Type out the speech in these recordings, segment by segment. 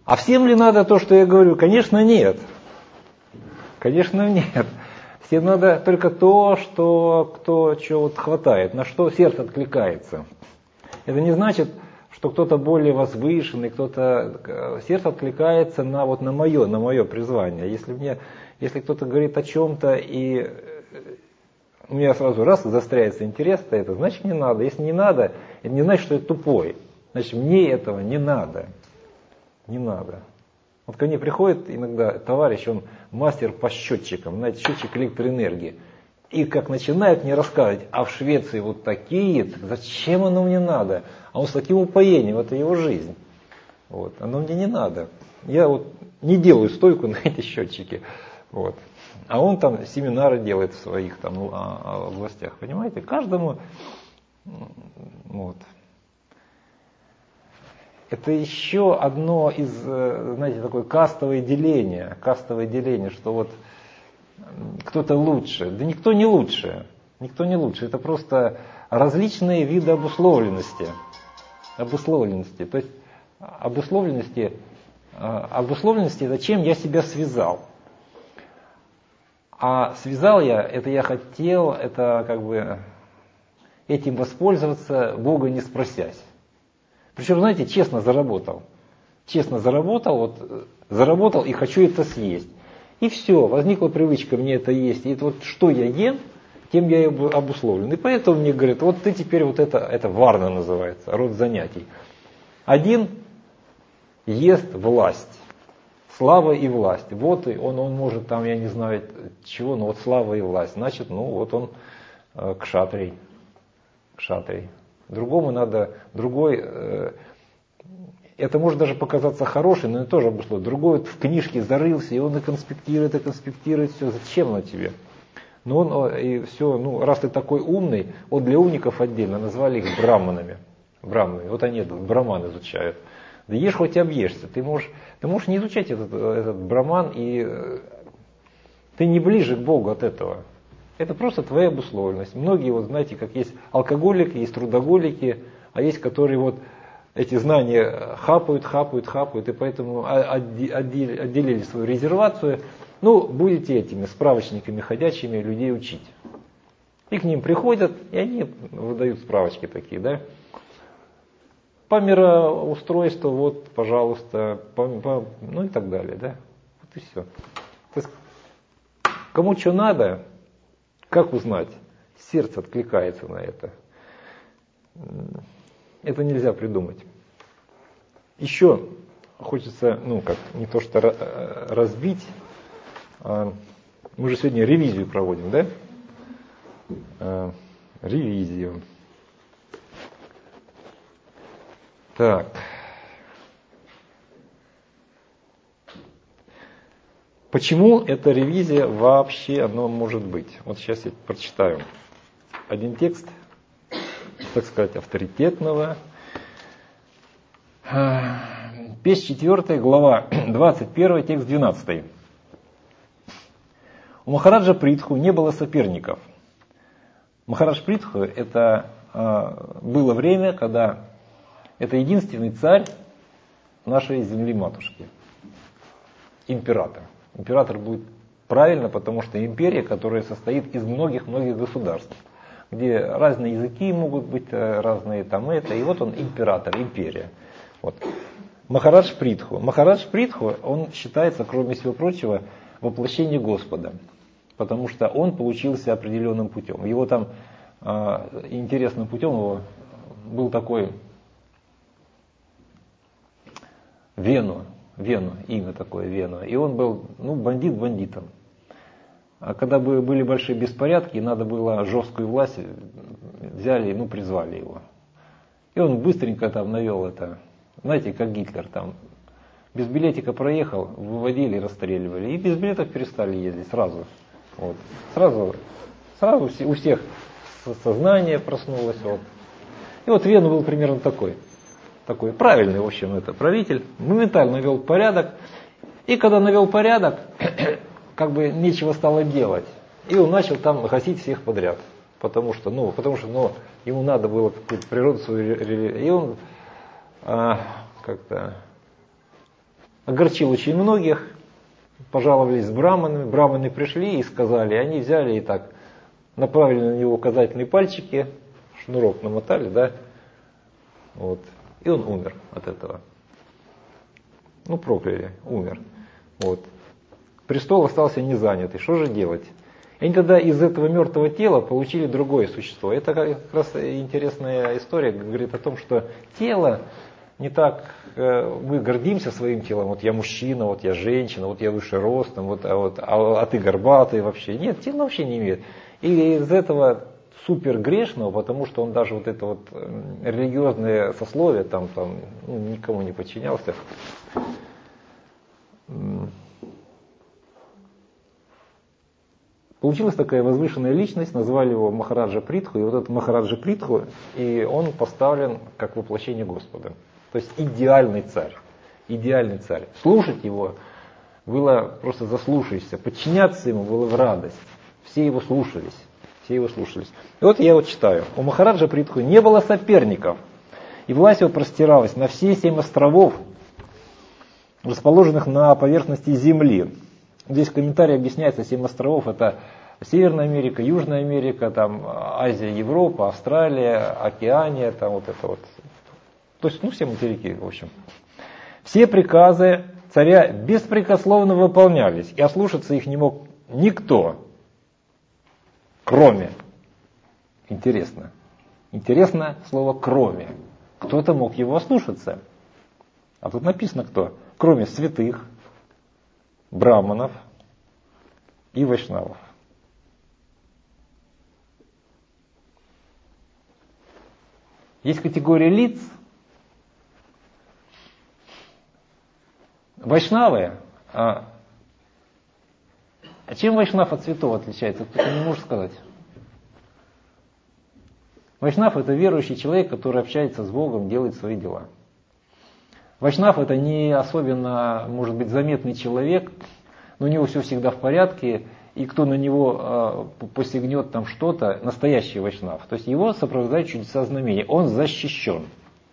А всем ли надо то, что я говорю? Конечно, нет. Конечно, нет. Всем надо только то, чего вот хватает, на что сердце откликается. Это не значит, что кто-то более возвышенный, сердце откликается на мое призвание. Если кто-то говорит о чем-то, и у меня сразу раз застряется интерес, то это значит не надо. Если не надо, это не значит, что я тупой. Значит, мне этого не надо. Не надо. Вот ко мне приходит иногда товарищ, он мастер по счетчикам, знаете, счетчик электроэнергии. И как начинает мне рассказывать, а в Швеции вот такие, зачем оно мне надо? А он с таким упоением, это его жизнь. Вот. Оно мне не надо. Я вот не делаю стойку на эти счетчики. Вот. А он там семинары делает в своих там областях. Понимаете? Каждому вот. Это еще одно из, знаете, такое кастовое деление, что вот кто-то лучше. Да никто не лучше. Никто не лучше. Это просто различные виды обусловленности. То есть обусловленности это чем я себя связал. А связал это я хотел, это как бы этим воспользоваться, Бога не спросясь. Причем, знаете, честно заработал, заработал и хочу это съесть. И все, возникла привычка мне это есть. И это вот что я ем, тем я и обусловлен. И поэтому мне говорят, вот ты теперь вот это варна называется, род занятий. Один ест власть, слава и власть. Вот и он может там, я не знаю чего, но вот слава и власть. Значит, вот он кшатрий. Другому надо, это может даже показаться хорошим, но это тоже обусловлено. Другой в книжке зарылся, и он и конспектирует все. Зачем оно тебе? Но он и все, раз ты такой умный, для умников отдельно назвали их браманами. Вот они браман изучают. Да ешь хоть объешься. Ты можешь не изучать этот браман, и ты не ближе к Богу от этого. Это просто твоя обусловленность. Многие, знаете, как есть алкоголики, есть трудоголики, а есть, которые эти знания хапают, и поэтому отделили свою резервацию. Будете этими справочниками ходячими людей учить. И к ним приходят, и они выдают справочки такие, да. По мироустройству, пожалуйста, и так далее, да. Вот и все. То есть, кому что надо, как узнать? Сердце откликается на это. Это нельзя придумать. Еще хочется, не то что разбить. Мы же сегодня ревизию проводим, да? Ревизию. Так. Почему эта ревизия вообще одно может быть? Вот сейчас я прочитаю один текст, так сказать, авторитетного. Песнь 4, глава 21, текст 12. У Махараджа Притху не было соперников. Махарадж Притху это было время, когда это единственный царь нашей земли-матушки. Император. Император будет правильно, потому что империя, которая состоит из многих-многих государств, где разные языки могут быть, разные и вот он император, империя. Вот. Махарадж Притху. Махарадж Притху, он считается, кроме всего прочего, воплощение Господа, потому что он получился определенным путем. Его там интересным путем был такой Вену, имя такое Вену. И он был, бандит бандитом. А когда были большие беспорядки, и надо было жесткую власть, взяли, призвали его. И он быстренько там навел это, знаете, как Гитлер там. Без билетика проехал, выводили и расстреливали. И без билетов перестали ездить сразу. Вот. Сразу у всех сознание проснулось. Вот. И вот Вену был примерно такой правильный, в общем, это правитель, моментально навел порядок. И когда навел порядок, как бы нечего стало делать. И он начал там гасить всех подряд. Потому что ему надо было какую-то природу свою. И он как-то огорчил очень многих, пожаловались с браманами, браманы пришли и сказали, они взяли и так направили на него указательные пальчики, шнурок намотали, да, вот, и он умер от этого. Ну, прокляли, умер. Вот. Престол остался незанятый. Что же делать? И они тогда из этого мертвого тела получили другое существо. Это как раз интересная история, говорит о том, что тело не так, мы гордимся своим телом, вот я мужчина, вот я женщина, вот я выше ростом, а ты горбатый вообще. Нет, тело вообще не имеет. И из этого супер грешного, потому что он даже вот это вот религиозное сословие там никому не подчинялся. Получилась такая возвышенная личность, назвали его Махараджа Притху, и вот этот Махараджа Притху, и он поставлен как воплощение Господа. То есть идеальный царь, идеальный царь. Слушать его было просто заслушаешься, подчиняться ему было в радость. Все его слушались, все его слушались. И вот я вот читаю. У Махараджа Притху не было соперников, и власть его простиралась на все 7 островов, расположенных на поверхности земли. Здесь в комментарии объясняется, 7 островов это Северная Америка, Южная Америка, там Азия, Европа, Австралия, Океания, там вот это вот. То есть, все материки, в общем. Все приказы царя беспрекословно выполнялись, и ослушаться их не мог никто, кроме. Интересно слово «кроме». Кто-то мог его ослушаться. А тут написано кто? Кроме святых, браманов и вайшнавов. Есть категория лиц. Вайшнавы. А чем вайшнав от святого отличается? Кто-то не может сказать. Вайшнав это верующий человек, который общается с Богом, делает свои дела. Вайшнав это не особенно, может быть, заметный человек, но у него все всегда в порядке, и кто на него посягнет там что-то, настоящий вайшнав. То есть его сопровождают чудеса знамения, он защищен.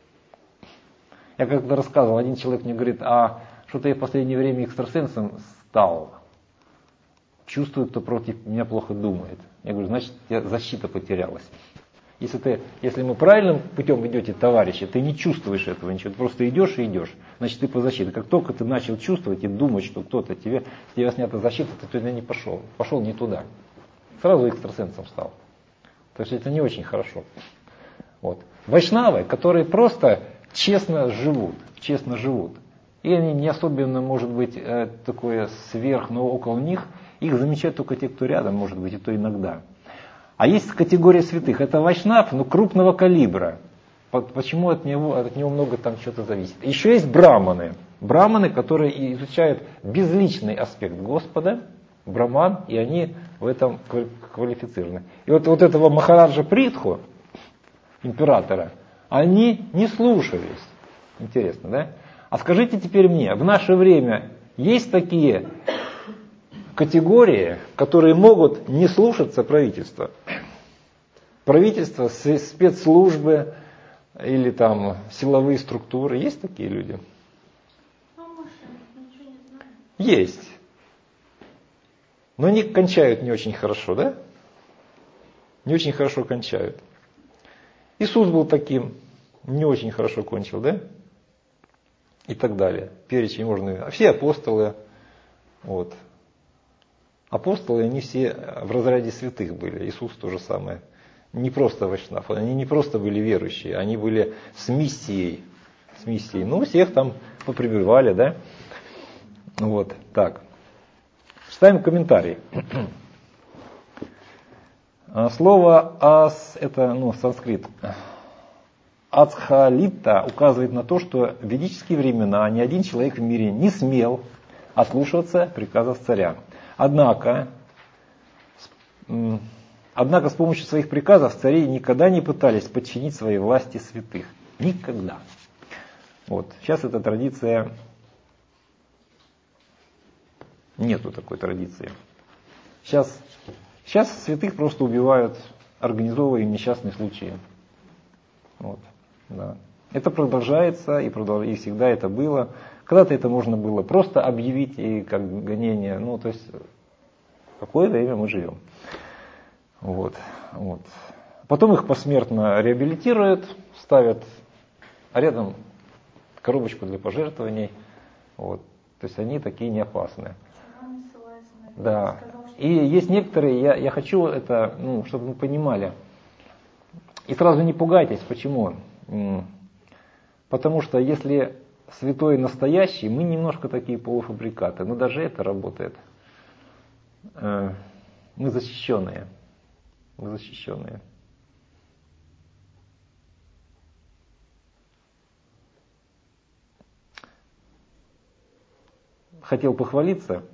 Я как-то рассказывал, один человек мне говорит, а что-то я в последнее время экстрасенсом стал. Чувствую, кто против меня плохо думает. Я говорю, значит, у тебя защита потерялась. Если мы правильным путем идете, товарищи, ты не чувствуешь этого ничего, ты просто идешь и идешь, значит ты по защите. Как только ты начал чувствовать и думать, что кто-то с тебя снята защита, ты туда не пошел не туда. Сразу экстрасенсом стал. То есть это не очень хорошо. Вот. Вайшнавы, которые просто честно живут. И они не особенно, может быть, такое сверх, но около них, их замечают только те, кто рядом, может быть, и то иногда. А есть категория святых, это вайшнав, но крупного калибра. Почему от него много там что-то зависит. Еще есть браманы. Браманы, которые изучают безличный аспект Господа, браман, и они в этом квалифицированы. И вот этого Махараджа Притху, императора, они не слушались. Интересно, да? А скажите теперь мне, в наше время есть такие категории, которые могут не слушаться правительства? Правительство, спецслужбы или там силовые структуры. Есть такие люди? Есть. Но они кончают не очень хорошо, да? Не очень хорошо кончают. Иисус был таким, не очень хорошо кончил, да? И так далее. Перечень можно... Все апостолы, вот. Апостолы, они все в разряде святых были. Иисус то же самое. Не просто вайшнав, они не просто были верующие, они были с миссией. Ну, всех там поприбивали, да? Вот, так. Читаем комментарий. Слово ас, это санскрит. Ацхалита указывает на то, что в ведические времена ни один человек в мире не смел ослушиваться приказов царя. Однако с помощью своих приказов цари никогда не пытались подчинить своей власти святых. Никогда. Вот. Сейчас эта традиция... Нету такой традиции. Сейчас святых просто убивают, организовывая несчастные случаи. Вот. Да. Это продолжается, и всегда это было. Когда-то это можно было просто объявить и как гонение. Ну, то есть, какое время мы живем. Вот. Потом их посмертно реабилитируют, ставят рядом коробочку для пожертвований. Вот. То есть они такие не опасные. Да. И есть некоторые, я хочу это, чтобы вы понимали. И сразу не пугайтесь, почему? Потому что если святой настоящий, мы немножко такие полуфабрикаты, но даже это работает. Мы защищенные. Мы защищенные. Хотел похвалиться,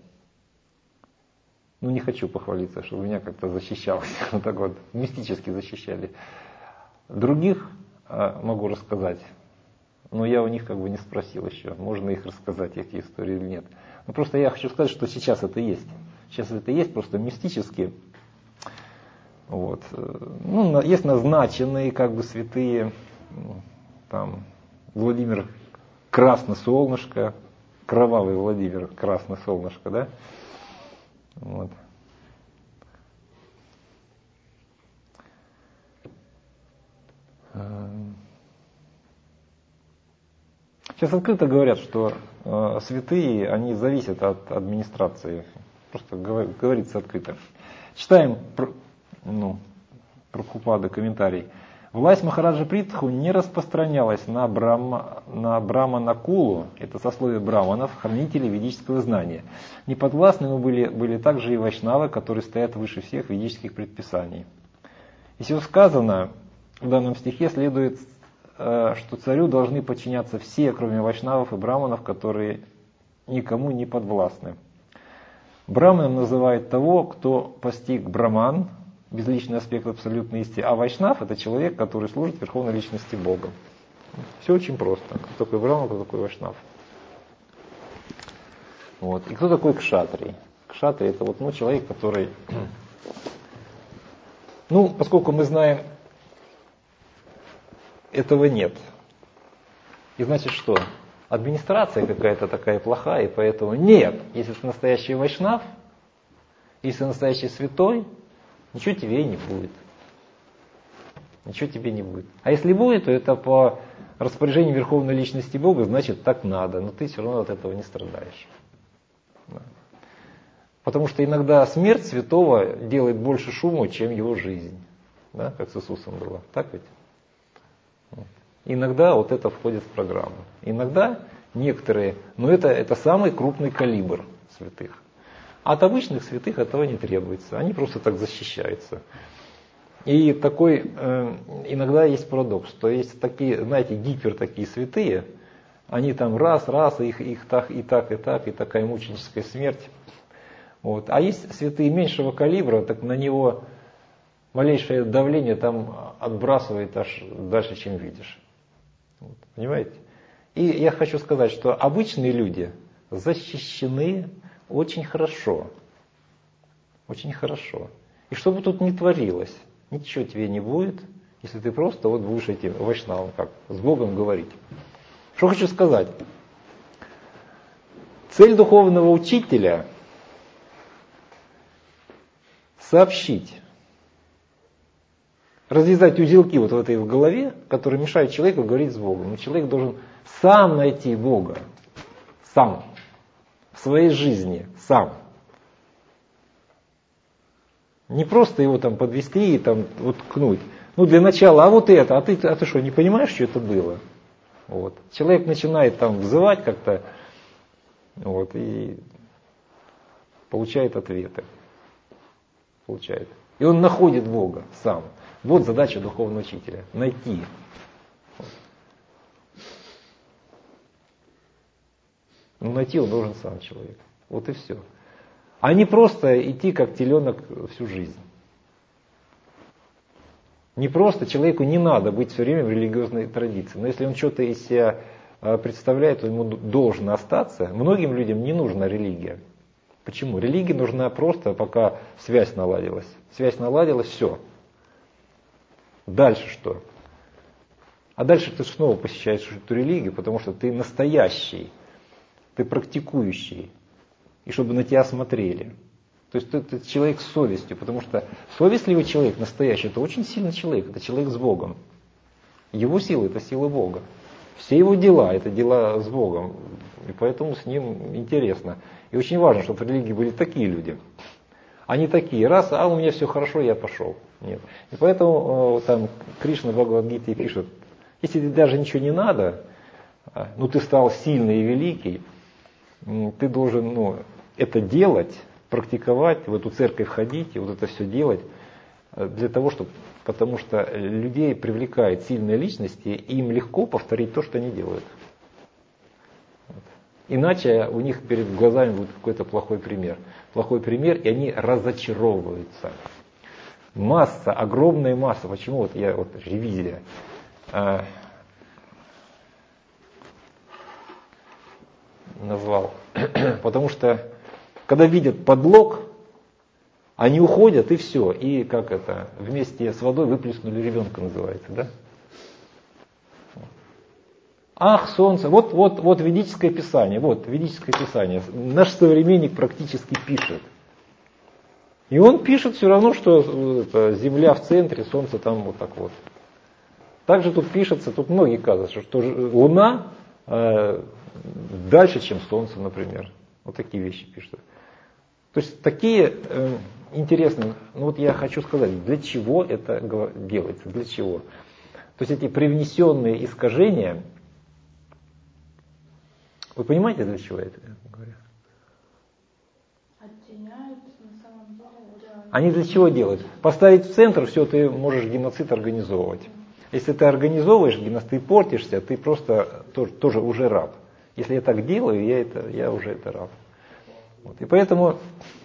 но не хочу похвалиться, чтобы меня как-то защищалось. Вот так вот, мистически защищали. Других могу рассказать, но я у них как бы не спросил еще, можно их рассказать, эти истории или нет. Но просто я хочу сказать, что сейчас это есть. Сейчас это есть просто мистически. Вот. Есть назначенные как бы святые, там Владимир Красносолнышко, кровавый Владимир Красносолнышко, да? Вот. Сейчас открыто говорят, что святые, они зависят от администрации. Просто говорится открыто. Читаем Прабхупады комментарий. Власть Махараджа Притху не распространялась на Браманакулу, это сословие браманов, хранителей ведического знания. Неподвластными были также и вайшнавы, которые стоят выше всех ведических предписаний. Из всего сказано в данном стихе следует, что царю должны подчиняться все, кроме вайшнавов и браманов, которые никому не подвластны. Браманом называют того, кто постиг браман, безличный аспект абсолютной истины, а вайшнав — это человек, который служит верховной личности Бога. Все очень просто. Кто такой браман, кто такой вайшнав. Вот. И кто такой кшатрий? Кшатрий — это человек, который... поскольку мы знаем, этого нет. И значит что? Администрация какая-то такая плохая, и поэтому нет. Если ты настоящий вайшнав, если ты настоящий святой, ничего тебе и не будет. Ничего тебе не будет. А если будет, то это по распоряжению Верховной Личности Бога, значит так надо, но ты все равно от этого не страдаешь. Да. Потому что иногда смерть святого делает больше шума, чем его жизнь. Да? Как с Иисусом было. Так ведь? Иногда это входит в программу. Иногда некоторые, но это самый крупный калибр святых. От обычных святых этого не требуется. Они просто так защищаются. И такой иногда есть парадокс, что есть такие, знаете, гипер такие святые, они там раз, их так, и такая мученическая смерть. Вот. А есть святые меньшего калибра, так на него малейшее давление там отбрасывает аж дальше, чем видишь. Вот. Понимаете? И я хочу сказать, что обычные люди защищены очень хорошо. Очень хорошо. И что бы тут ни творилось, ничего тебе не будет, если ты просто будешь этим вайшнавом, как с Богом говорить. Что хочу сказать? Цель духовного учителя — сообщить, развязать узелки в этой голове, которые мешают человеку говорить с Богом. Но человек должен сам найти Бога. Сам. В своей жизни. Сам. Не просто его там подвести и там ткнуть. Для начала, а ты что, не понимаешь, что это было? Вот. Человек начинает там взывать как-то, и получает ответы. Получает. И он находит Бога сам. Вот задача духовного учителя. Найти. Но найти он должен сам человек. Вот и все. А не просто идти как теленок всю жизнь. Не просто человеку не надо быть все время в религиозной традиции. Но если он что-то из себя представляет, то ему должно остаться. Многим людям не нужна религия. Почему? Религия нужна просто, пока связь наладилась. Связь наладилась, все. Дальше что? А дальше ты снова посещаешь эту религию, потому что ты настоящий ты практикующий, и чтобы на тебя смотрели. То есть ты человек с совестью, потому что совестливый человек, настоящий, это очень сильный человек, это человек с Богом. Его сила – это сила Бога. Все его дела – это дела с Богом, и поэтому с ним интересно. И очень важно, чтобы в религии были такие люди. Они такие, раз, у меня все хорошо, я пошел. Нет. И поэтому там Кришна в Бхагавад-гите пишет, если тебе даже ничего не надо, ты стал сильный и великий, ты должен это делать, практиковать, в эту церковь ходить и вот это все делать, для того, потому что людей привлекает сильные личности, и им легко повторить то, что они делают. Иначе у них перед глазами будет какой-то плохой пример. Плохой пример, и они разочаровываются. Масса, огромная масса. Почему ревизия. Назвал. Потому что, когда видят подлог, они уходят, и все. И вместе с водой выплеснули ребенка, называется, да? Ах, солнце, вот ведическое писание, Наш современник практически пишет. И он пишет все равно, что Земля в центре, Солнце там вот так вот. Также тут пишется, тут многие казывают, что Луна дальше, чем Солнце, например. Вот такие вещи пишут. То есть такие интересные, я хочу сказать, для чего это делается, для чего. То есть эти привнесенные искажения, вы понимаете, для чего я это говорю? Оттеняют на самом деле. Они для чего делают? Поставить в центр, все, ты можешь геноцид организовывать. Если ты организовываешь геноцид, ты портишься, ты просто тоже уже раб. Если я так делаю, я уже это раб. И поэтому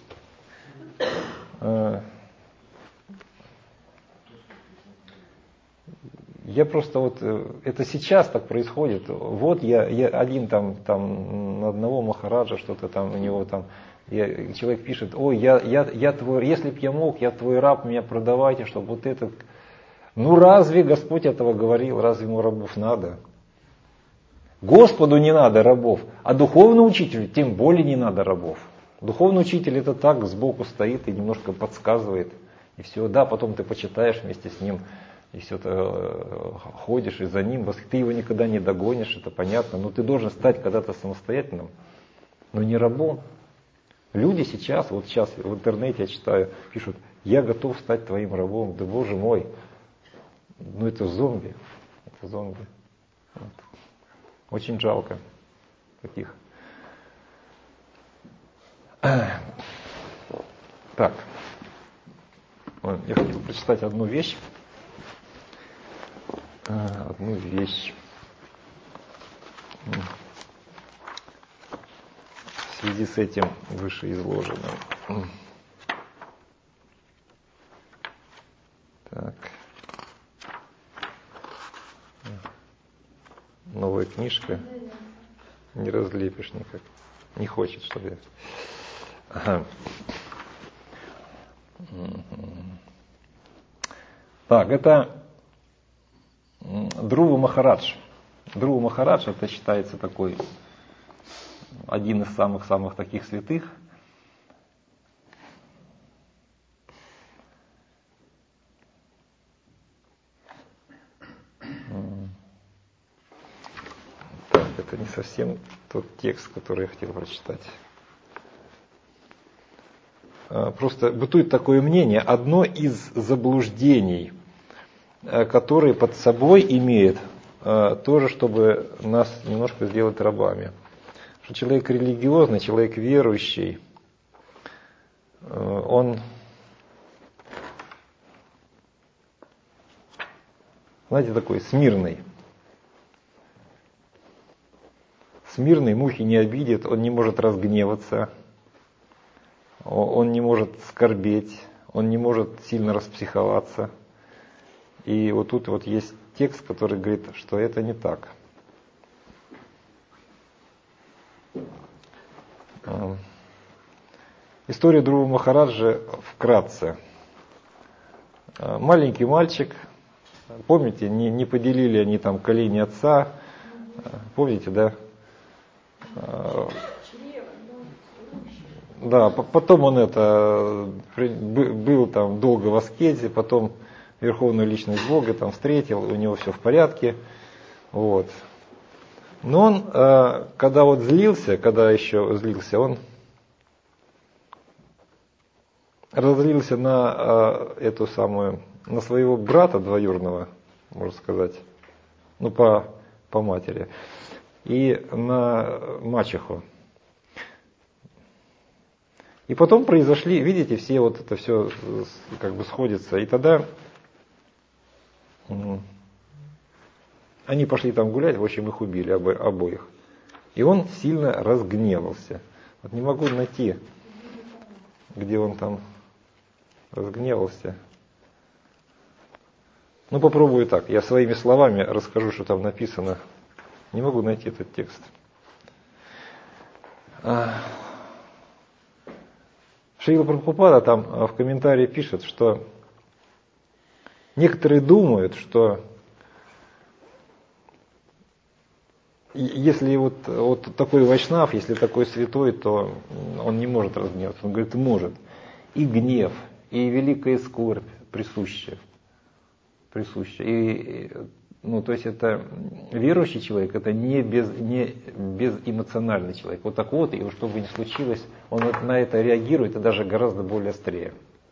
я просто это сейчас так происходит. Я один там на одного махараджа что-то там у него там. Человек пишет, я твой, если б я мог, я твой раб, меня продавайте, чтобы вот этот. Разве Господь этого говорил, разве ему рабов надо? Господу не надо рабов, а духовному учителю тем более не надо рабов. Духовный учитель это так сбоку стоит и немножко подсказывает. И все, да, потом ты почитаешь вместе с ним, и все, ты ходишь и за ним, ты его никогда не догонишь, это понятно, но ты должен стать когда-то самостоятельным, но не рабом. Люди сейчас в интернете я читаю, пишут, я готов стать твоим рабом, да боже мой, это зомби, Вот. Очень жалко таких. Так, я хотел прочитать одну вещь. В связи с этим вышеизложенным. Так. Новая книжка. Не разлепишь никак. Не хочет, чтобы я... Ага. Так, это Друва Махарадж. Друва Махарадж это считается такой один из самых таких святых. Так, это не совсем тот текст, который я хотел прочитать. Просто бытует такое мнение, одно из заблуждений, которые под собой имеет тоже, чтобы нас немножко сделать рабами. Что человек религиозный, человек верующий, он, знаете, такой смирный. Смирный, мухи не обидит, он не может разгневаться, он не может скорбеть, он не может сильно распсиховаться. И вот тут вот есть текст, который говорит, что это не так. История Друва Махараджа вкратце. Маленький мальчик, помните, не поделили они там колени отца, помните, да? Да, потом он был там долго в аскезе, потом Верховную Личность Бога там встретил, у него все в порядке. Вот. Но он, когда вот когда еще злился, он разозлился на своего брата двоюродного, можно сказать, ну по матери, и на мачеху. И потом произошли, видите, все вот это все как бы сходится. И тогда они пошли там гулять, в общем, их убили обоих. И он сильно разгневался. Вот не могу найти, где он там разгневался. Ну, попробую так. Я своими словами расскажу, что там написано. Не могу найти этот текст. Шрила Прабхупада там в комментарии пишет, что некоторые думают, что если вот такой вайшнав, если такой святой, то он не может разгневаться. Он говорит, может. И гнев, и великая скорбь присуща. И, то есть это верующий человек, это не безэмоциональный человек. Вот так вот, и что бы ни случилось, он на это реагирует, и даже гораздо более острее.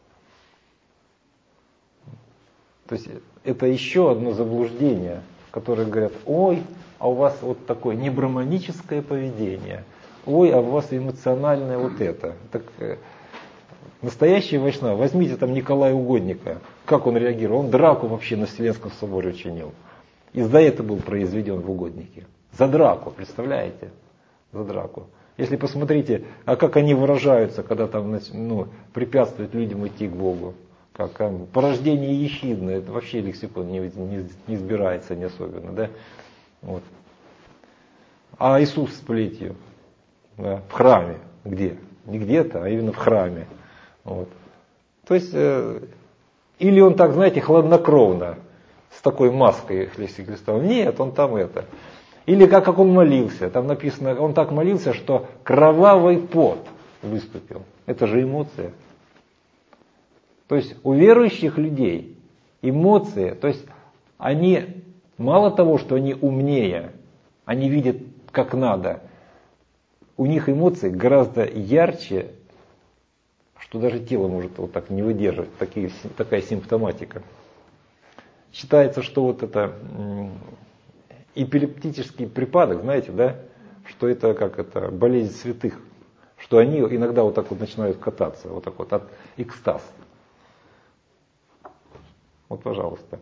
То есть это еще одно заблуждение, которое говорят, ой, а у вас вот такое небраманическое поведение, ой, а у вас эмоциональное вот это. Так, настоящий вайшнав, возьмите там Николая Угодника, как он реагировал, он драку вообще на Вселенском соборе учинил. И за это был произведен в угоднике. За драку, представляете? За драку. Если посмотрите, а как они выражаются, когда там препятствуют людям идти к Богу. Как порождение ехидное, это вообще лексикон не избирается не особенно. Да? Вот. А Иисус с плетью, да, в храме. Где? Не где-то, а именно в храме. Вот. То есть, или он так, знаете, хладнокровно, с такой маской Христа. Нет, он там это. Или как он молился. Там написано, он так молился, что кровавый пот выступил. Это же эмоция. То есть у верующих людей эмоции, то есть они мало того, что они умнее, они видят как надо, у них эмоции гораздо ярче, что даже тело может вот так не выдерживать, такая симптоматика. Считается, что вот это эпилептический припадок, знаете, да, что это как это болезнь святых, что они иногда вот так вот начинают кататься, вот так вот от экстаз. Вот, пожалуйста.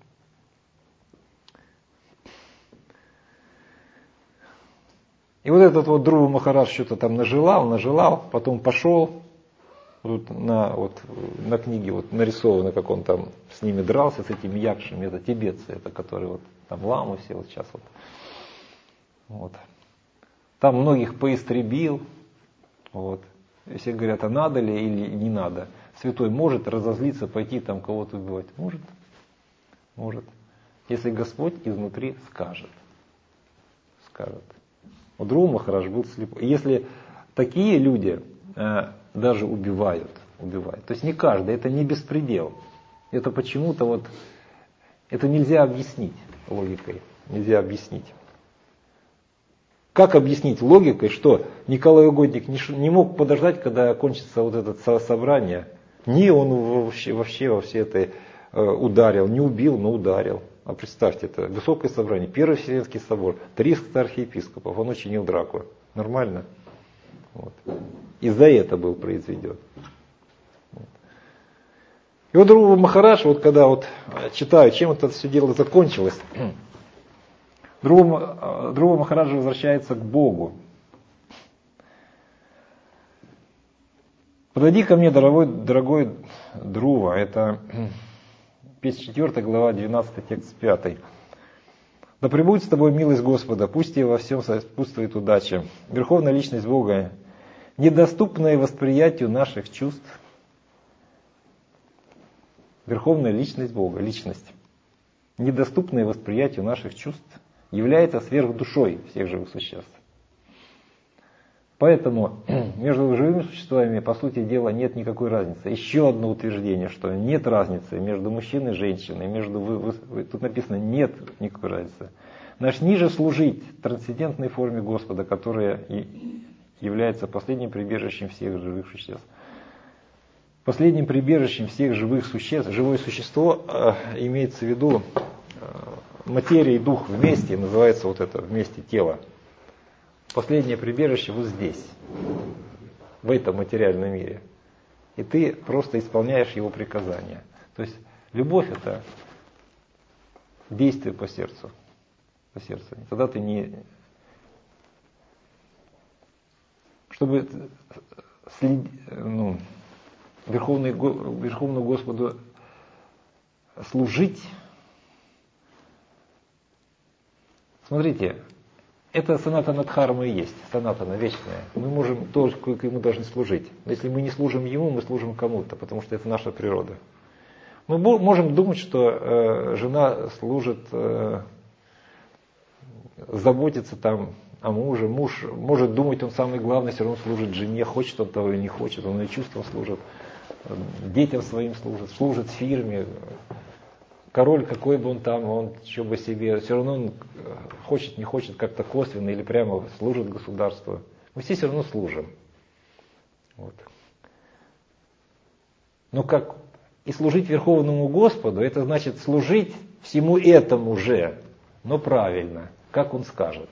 И вот этот вот Друва Махарадж что-то там нажелал, потом пошел. Тут на книге вот нарисовано, как он там с ними дрался, с этими якшами. Это тибетцы, это которые вот там ламы все вот сейчас вот. Там многих поистребил. Вот. И все говорят, а надо ли или не надо. Святой может разозлиться, пойти там кого-то убивать? Может. Если Господь изнутри скажет. Вот Друва Махарадж был слепой. Если такие люди даже убивают. То есть не каждый, это не беспредел. Это почему-то вот, это нельзя объяснить логикой. Нельзя объяснить. Как объяснить логикой, что Николай Угодник не мог подождать, когда кончится вот это собрание? Не он вообще во все это ударил, не убил, но ударил. А представьте, это высокое собрание, Первый Вселенский собор, 300 архиепископов, он учинил драку. Нормально? Вот. И за это был произведен. И вот Друва Махарадж, вот когда вот читаю, чем это все дело закончилось, Друва Махарадж возвращается к Богу. Подойди ко мне, дорогой Друва, это 54 глава, 12 текст 5. Да пребудет с тобой милость Господа, пусть тебе во всем сопутствует удача. Верховная Личность Бога, недоступная восприятию наших чувств. Верховная Личность Бога, Личность, недоступная восприятию наших чувств, является сверхдушой всех живых существ. Поэтому между живыми существами, по сути дела, нет никакой разницы. Еще одно утверждение, что нет разницы между мужчиной и женщиной. Тут написано, нет никакой разницы. Значит, ниже служить трансцендентной форме Господа, которая является последним прибежищем всех живых существ. Последним прибежищем всех живых существ, живое существо имеется в виду материя и дух вместе, называется вот это вместе тело. Последнее прибежище вот здесь, в этом материальном мире. И ты просто исполняешь его приказания. То есть любовь — это действие по сердцу. По сердцу. И тогда ты не... Чтобы Верховному Господу служить, смотрите, это санатана дхарма и есть, санатана вечная. Мы можем только ему должны служить. Но если мы не служим ему, мы служим кому-то, потому что это наша природа. Мы можем думать, что жена служит, заботится там о муже. Муж может думать, он самый главный, все равно служит жене, хочет он того или не хочет, он и чувством служит, детям своим служит фирме. Король, какой бы он там, он что бы себе, все равно он хочет, не хочет, как-то косвенно или прямо служит государству. Мы все равно служим. Вот. Но как и служить Верховному Господу, это значит служить всему этому же, но правильно, как Он скажет.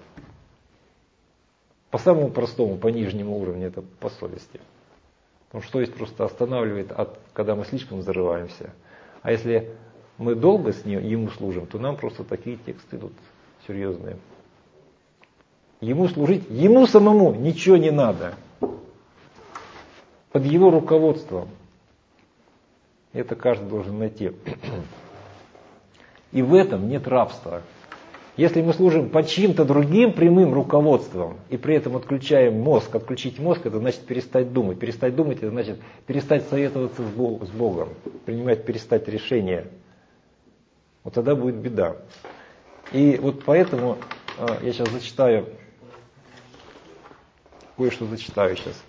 По самому простому, по нижнему уровню, это по совести. Потому что совесть просто останавливает, когда мы слишком зарываемся. А если мы долго с ним, ему служим, то нам просто такие тексты идут серьезные. Ему служить, ему самому ничего не надо. Под его руководством. Это каждый должен найти. И в этом нет рабства. Если мы служим под чьим-то другим прямым руководством и при этом отключаем мозг, отключить мозг, это значит перестать думать. Перестать думать, это значит перестать советоваться с Богом, перестать решения. Вот тогда будет беда. И вот поэтому я сейчас зачитаю, кое-что зачитаю сейчас.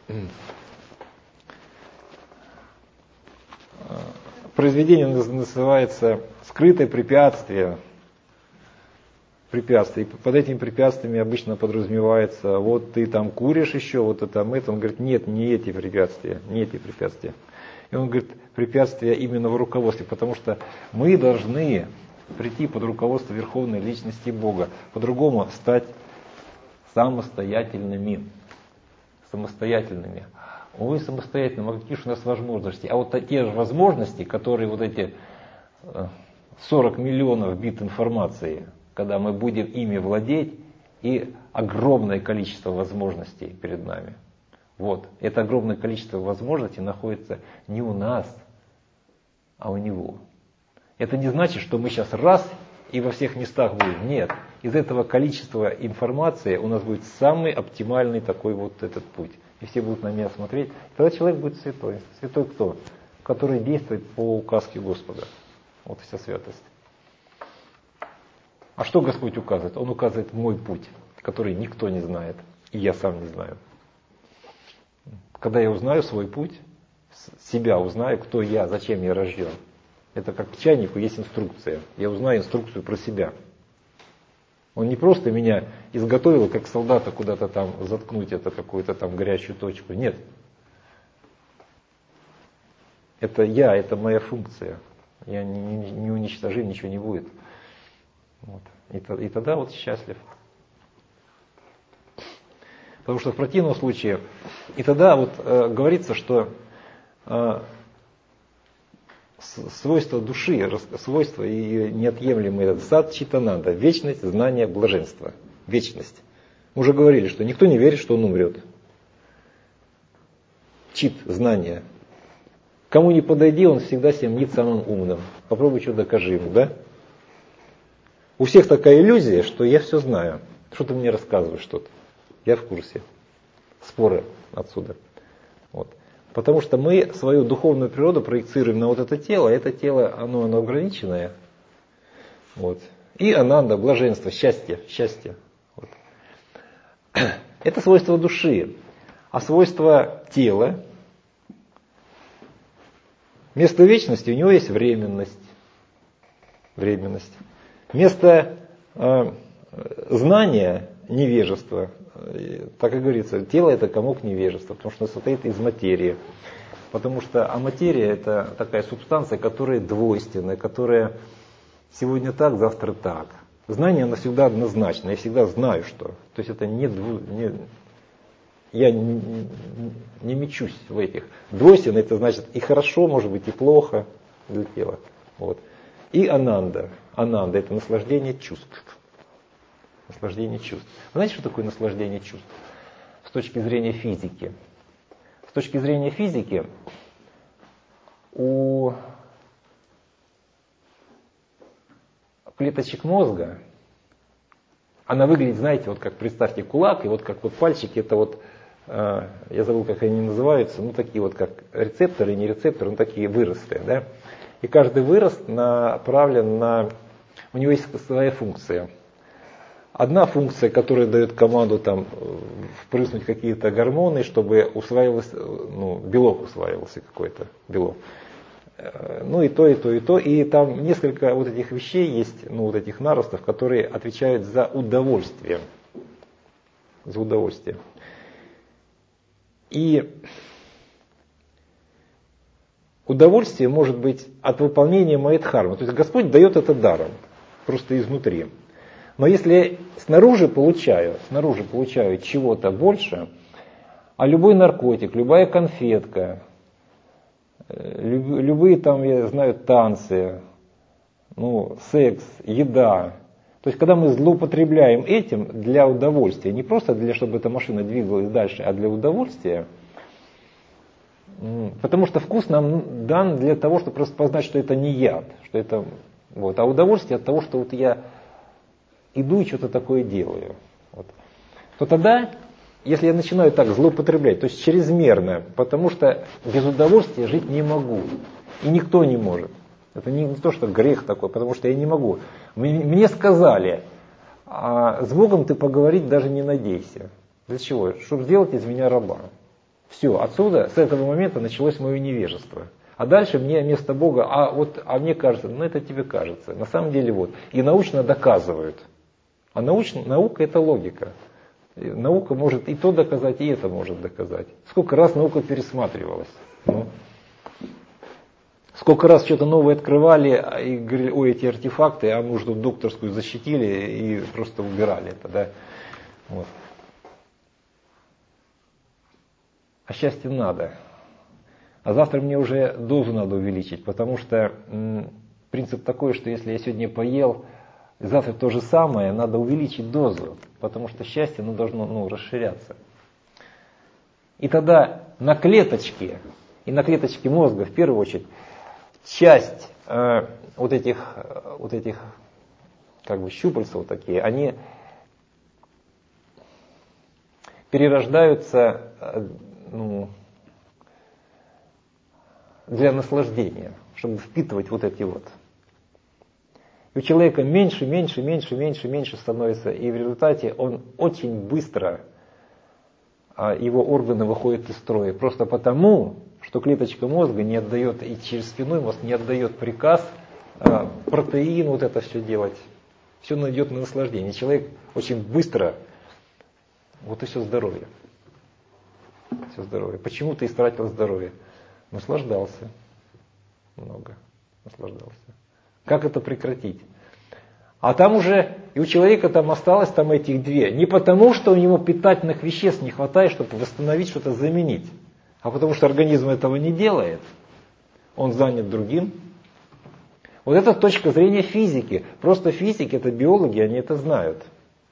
Произведение называется «Скрытое препятствие». Препятствия. И под этими препятствиями обычно подразумевается, вот ты там куришь еще, вот это, это. Он говорит, нет, не эти препятствия, не эти препятствия. И он говорит, препятствия именно в руководстве, потому что мы должны прийти под руководство Верховной Личности Бога. По-другому стать самостоятельными. Самостоятельными. Ой, самостоятельным, а какие же у нас возможности? А вот те же возможности, которые вот эти 40 миллионов бит информации, когда мы будем ими владеть, и огромное количество возможностей перед нами. Вот. Это огромное количество возможностей находится не у нас, а у него. Это не значит, что мы сейчас раз и во всех местах будем. Нет. Из этого количества информации у нас будет самый оптимальный такой вот этот путь. И все будут на меня смотреть. Тогда человек будет святой. Святой кто? Который действует по указке Господа. Вот вся святость. А что Господь указывает? Он указывает мой путь, который никто не знает. И я сам не знаю. Когда я узнаю свой путь, себя узнаю, кто я, зачем я рожден. Это как к чайнику есть инструкция. Я узнаю инструкцию про себя. Он не просто меня изготовил, как солдата куда-то там заткнуть это какую-то там горячую точку. Нет. Это я, это моя функция. Я не уничтожим, ничего не будет. Вот. И тогда вот счастлив. Потому что в противном случае, и тогда вот говорится, что свойства души, свойства и неотъемлемые сад читананда, вечность, знание, блаженство. Вечность. Мы уже говорили, что никто не верит, что он умрет. Чит, знание. Кому не подойди, он всегда себя мнит самым умным. Попробуй что докажи ему, да? У всех такая иллюзия, что я все знаю. Что ты мне рассказываешь что-то? Я в курсе. Споры отсюда. Вот. Потому что мы свою духовную природу проецируем на вот это тело. Это тело, оно ограниченное. Вот. И ананда, блаженство, счастье. Вот. Это свойство души. А свойство тела, вместо вечности у него есть временность. Вместо знания невежество. Так и говорится, тело это комок невежества, потому что оно состоит из материи. Потому что материя это такая субстанция, которая двойственная, которая сегодня так, завтра так. Знание оно всегда однозначно, я всегда знаю, что. То есть это я не мечусь в этих. Двойственно это значит и хорошо, может быть, и плохо для тела. Вот. И ананда. Ананда это наслаждение чувств. Наслаждение чувств. Вы знаете, что такое наслаждение чувств? С точки зрения физики. С точки зрения физики у клеточек мозга она выглядит, знаете, вот как представьте кулак, и вот как вот пальчики, это вот, я забыл, как они называются, ну такие вот как рецепторы и не рецепторы, ну такие выросты, да? И каждый вырост направлен на, у него есть своя функция. Одна функция, которая дает команду там впрыснуть какие-то гормоны, чтобы усваивался, белок усваивался какой-то, белок. Ну и то, и то, и то. И там несколько вот этих вещей есть, вот этих наростов, которые отвечают за удовольствие. За удовольствие. И удовольствие может быть от выполнения майдхармы. То есть Господь дает это даром, просто изнутри. Но если я снаружи получаю чего-то больше, а любой наркотик, любая конфетка, любые там, я знаю, танцы, секс, еда. То есть когда мы злоупотребляем этим для удовольствия, не просто для, чтобы эта машина двигалась дальше, а для удовольствия, потому что вкус нам дан для того, чтобы распознать, что это не яд, что это, а удовольствие от того, что вот я иду и что-то такое делаю. Вот. То тогда, если я начинаю так злоупотреблять, то есть чрезмерно, потому что без удовольствия жить не могу. И никто не может. Это не то, что грех такой, потому что я не могу. Мне сказали, с Богом ты поговорить даже не надейся. Для чего? Чтобы сделать из меня раба. Все, отсюда, с этого момента началось мое невежество. А дальше мне вместо Бога, мне кажется, это тебе кажется. На самом деле И научно доказывают. А наука это логика. Наука может и то доказать, и это может доказать. Сколько раз наука пересматривалась. Сколько раз что-то новое открывали и говорили, эти артефакты, а мы уже тут докторскую защитили и просто убирали это. Да? Вот. А счастье надо. А завтра мне уже дозу надо увеличить, потому что принцип такой, что если я сегодня поел, завтра то же самое, надо увеличить дозу, потому что счастье должно расширяться. И тогда на клеточке, и на клеточке мозга в первую очередь, часть вот этих как бы щупальца такие, они перерождаются для наслаждения, чтобы впитывать эти И у человека меньше становится, и в результате он очень быстро, его органы выходят из строя. Просто потому, что клеточка мозга не отдает, и через спинной мозг не отдает приказ протеин это все делать. Все идет на наслаждение. Человек очень быстро, и все здоровье. Все здоровье. Почему ты истратил здоровье? Наслаждался. Много. Наслаждался. Как это прекратить? А там уже и у человека осталось этих две. Не потому, что у него питательных веществ не хватает, чтобы восстановить, что-то заменить. А потому что организм этого не делает. Он занят другим. Это точка зрения физики. Просто физики, это биологи, они это знают.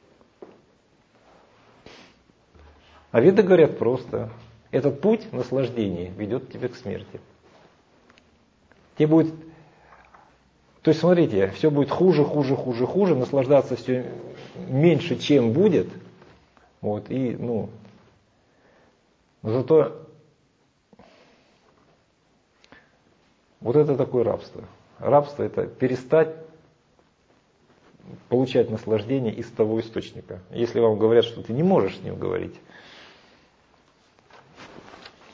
А веды говорят просто. Этот путь наслаждения ведет тебя к смерти. Тебе будет... То есть, смотрите, все будет хуже, наслаждаться все меньше, чем будет. Но зато это такое рабство. Рабство это перестать получать наслаждение из того источника. Если вам говорят, что ты не можешь с ним говорить,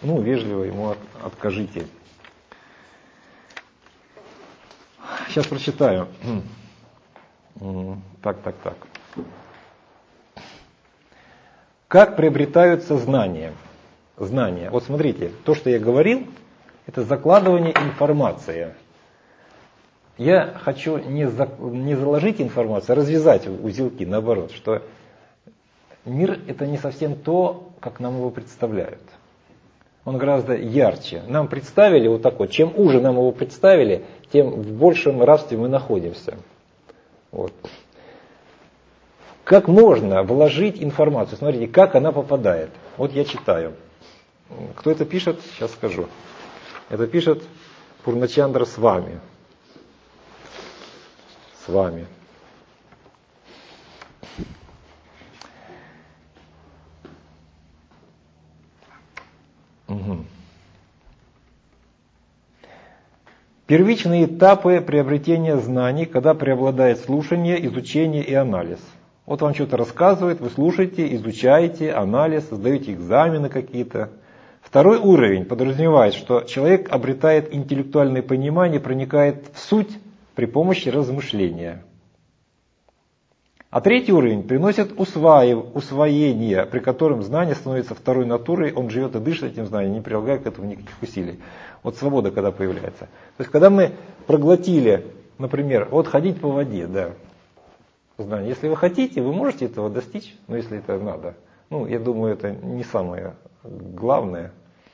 вежливо ему откажите. Сейчас прочитаю. Так. Как приобретаются знания? Знания. Вот смотрите, то, что я говорил, это закладывание информации. Я хочу не заложить информацию, а развязать узелки, наоборот, что мир это не совсем то, как нам его представляют. Он гораздо ярче. Нам представили вот так вот. Чем уже нам его представили, тем в большем рабстве мы находимся. Вот. Как можно вложить информацию? Смотрите, как она попадает. Вот я читаю. Кто это пишет? Сейчас скажу. Это пишет Пурначандра с вами. С вами. Угу. Первичные этапы приобретения знаний, когда преобладает слушание, изучение и анализ. Вот вам что-то рассказывают, вы слушаете, изучаете, анализ, сдаете экзамены какие-то. Второй уровень подразумевает, что человек обретает интеллектуальное понимание, проникает в суть при помощи размышления. А третий уровень приносит усвоение, при котором знание становится второй натурой, он живет и дышит этим знанием, не прилагая к этому никаких усилий. Вот свобода когда появляется. То есть когда мы проглотили, например, вот ходить по воде, да, знание. Если вы хотите, вы можете этого достичь, но если это надо. Я думаю, это не самое главное.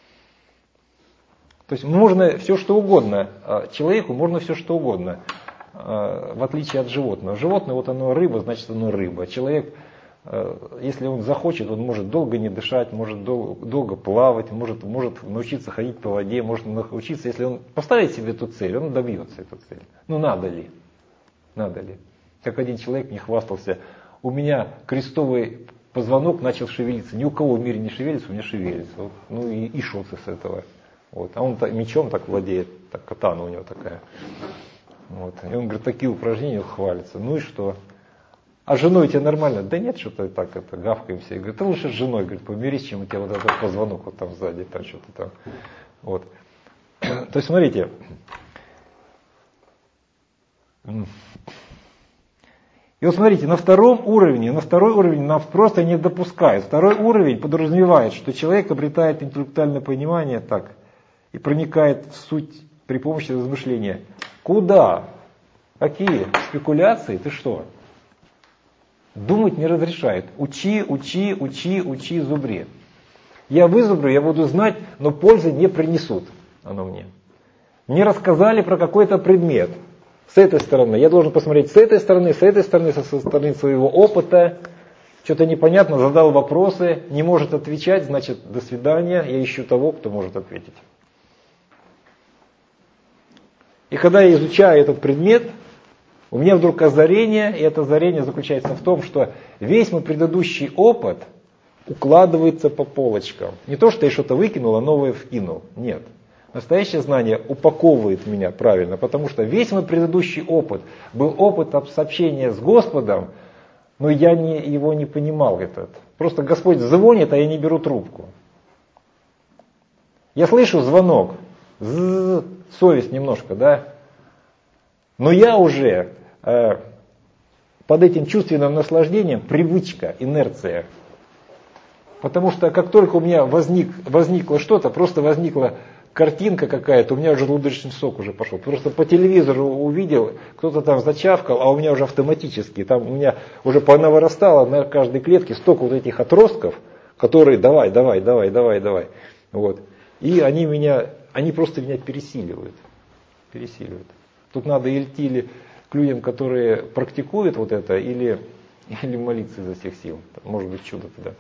То есть можно все что угодно, человеку можно все что угодно, в отличие от животного. Животное, вот оно рыба, значит оно рыба. Человек, если он захочет, он может долго не дышать, может долго плавать, может научиться ходить по воде, может научиться, если он поставит себе эту цель, он добьется эту цель. Надо ли? Надо ли? Как один человек мне хвастался, у меня крестовый позвонок начал шевелиться. Ни у кого в мире не шевелится, у меня шевелится. Вот. И шел ты с этого. Вот. А он мечом так владеет, так катана у него такая. Вот. И он говорит, такие упражнения хвалится. Ну и что? А с женой тебе нормально? Да нет, что-то так гавкаемся. И говорит, ты лучше с женой, говорит, помирись, чем у тебя вот этот позвонок вот там сзади, там что-то там. Вот. То есть смотрите. И вот смотрите, на второй уровень нас просто не допускают. Второй уровень подразумевает, что человек обретает интеллектуальное понимание так и проникает в суть при помощи размышления. Куда? Какие? Спекуляции? Ты что? Думать не разрешает. Учи, зубри. Я вызубрю, я буду знать, но пользы не принесут оно мне. Мне рассказали про какой-то предмет. С этой стороны. Я должен посмотреть с этой стороны, со стороны своего опыта. Что-то непонятно, задал вопросы, не может отвечать, значит, до свидания, я ищу того, кто может ответить. И когда я изучаю этот предмет, у меня вдруг озарение, и это озарение заключается в том, что весь мой предыдущий опыт укладывается по полочкам. Не то, что я что-то выкинул, а новое вкинул. Нет. Настоящее знание упаковывает меня правильно, потому что весь мой предыдущий опыт был опыт общения с Господом, но я его не понимал этот. Просто Господь звонит, а я не беру трубку. Я слышу звонок, совесть немножко, да? Но я уже под этим чувственным наслаждением привычка, инерция. Потому что как только у меня возникло что-то, просто возникла картинка какая-то, у меня желудочный сок уже пошел. Просто по телевизору увидел, кто-то там зачавкал, а у меня уже автоматически, там у меня уже понавырастало на каждой клетке столько вот этих отростков, которые давай. Вот. И они просто меня пересиливают. Тут надо идти к людям, которые практикуют вот это, или молиться изо всех сил. Может быть чудо тогда.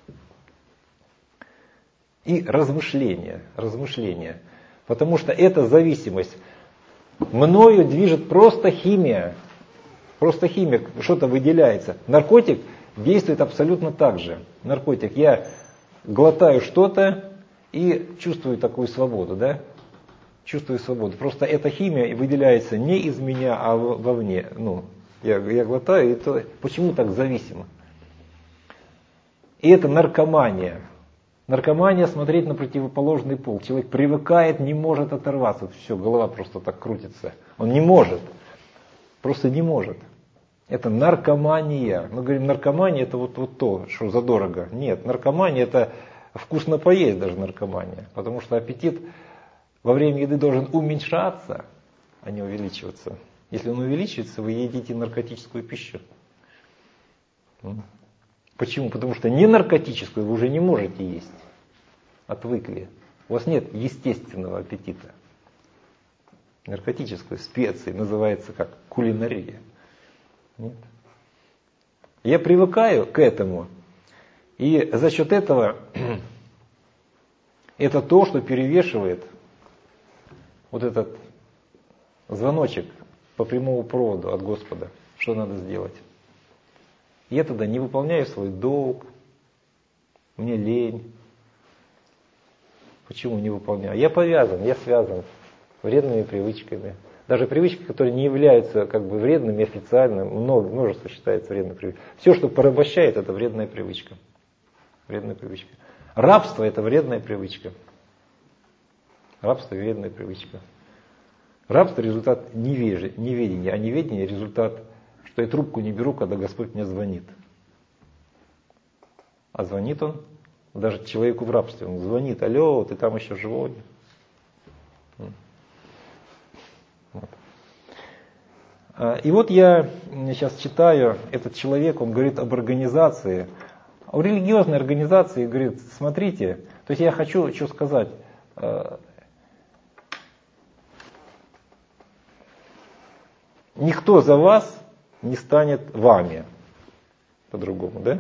И размышления. Потому что эта зависимость мною движет просто химия. Что-то выделяется. Наркотик действует абсолютно так же. Наркотик. Я глотаю что-то и чувствую такую свободу, да? Чувствую свободу. Просто эта химия выделяется не из меня, а вовне. Я глотаю, и то почему так зависимо? И это наркомания. Наркомания — смотреть на противоположный пол. Человек привыкает, не может оторваться. Все, голова просто так крутится. Он не может. Просто не может. Это наркомания. Мы говорим, наркомания — это вот то, что задорого. Нет, наркомания — это вкусно поесть даже наркомания. Потому что аппетит во время еды должен уменьшаться, а не увеличиваться. Если он увеличивается, вы едите наркотическую пищу. Почему? Потому что не наркотическую вы уже не можете есть. Отвыкли. У вас нет естественного аппетита. Наркотическую, специи, называется как кулинария. Нет. Я привыкаю к этому. И за счет этого это то, что перевешивает вот этот звоночек по прямому проводу от Господа. Что надо сделать? Я тогда не выполняю свой долг, мне лень. Почему не выполняю? Я повязан, я связан вредными привычками. Даже привычки, которые не являются как бы вредными официально, множество считается вредной привычкой. Все, что порабощает, это вредная привычка. Вредная привычка. Рабство — это вредная привычка. Рабство — вредная привычка. Рабство — результат неведения, а неведение — результат, что я трубку не беру, когда Господь мне звонит. А звонит Он даже человеку в рабстве. Он звонит: алло, ты там еще живой? Вот. И вот я сейчас читаю, этот человек, он говорит об организации. У религиозной организации говорит: смотрите, то есть я хочу что сказать. Никто за вас не станет вами. По-другому, да?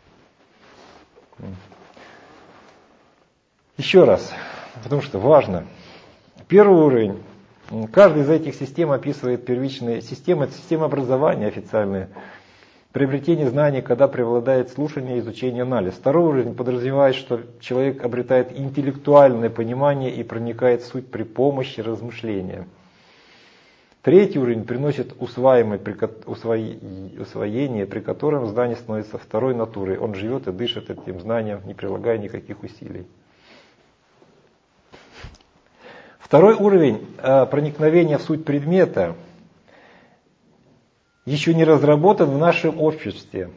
Еще раз, потому что важно. Первый уровень. Каждая из этих систем описывает первичные системы. Это система образования официальная. Приобретение знаний, когда преобладает слушание, изучение, анализ. Второй уровень подразумевает, что человек обретает интеллектуальное понимание и проникает в суть при помощи размышления. Третий уровень приносит усвоение, при котором знание становится второй натурой. Он живет и дышит этим знанием, не прилагая никаких усилий. Второй уровень проникновения в суть предмета еще не разработан в нашем обществе.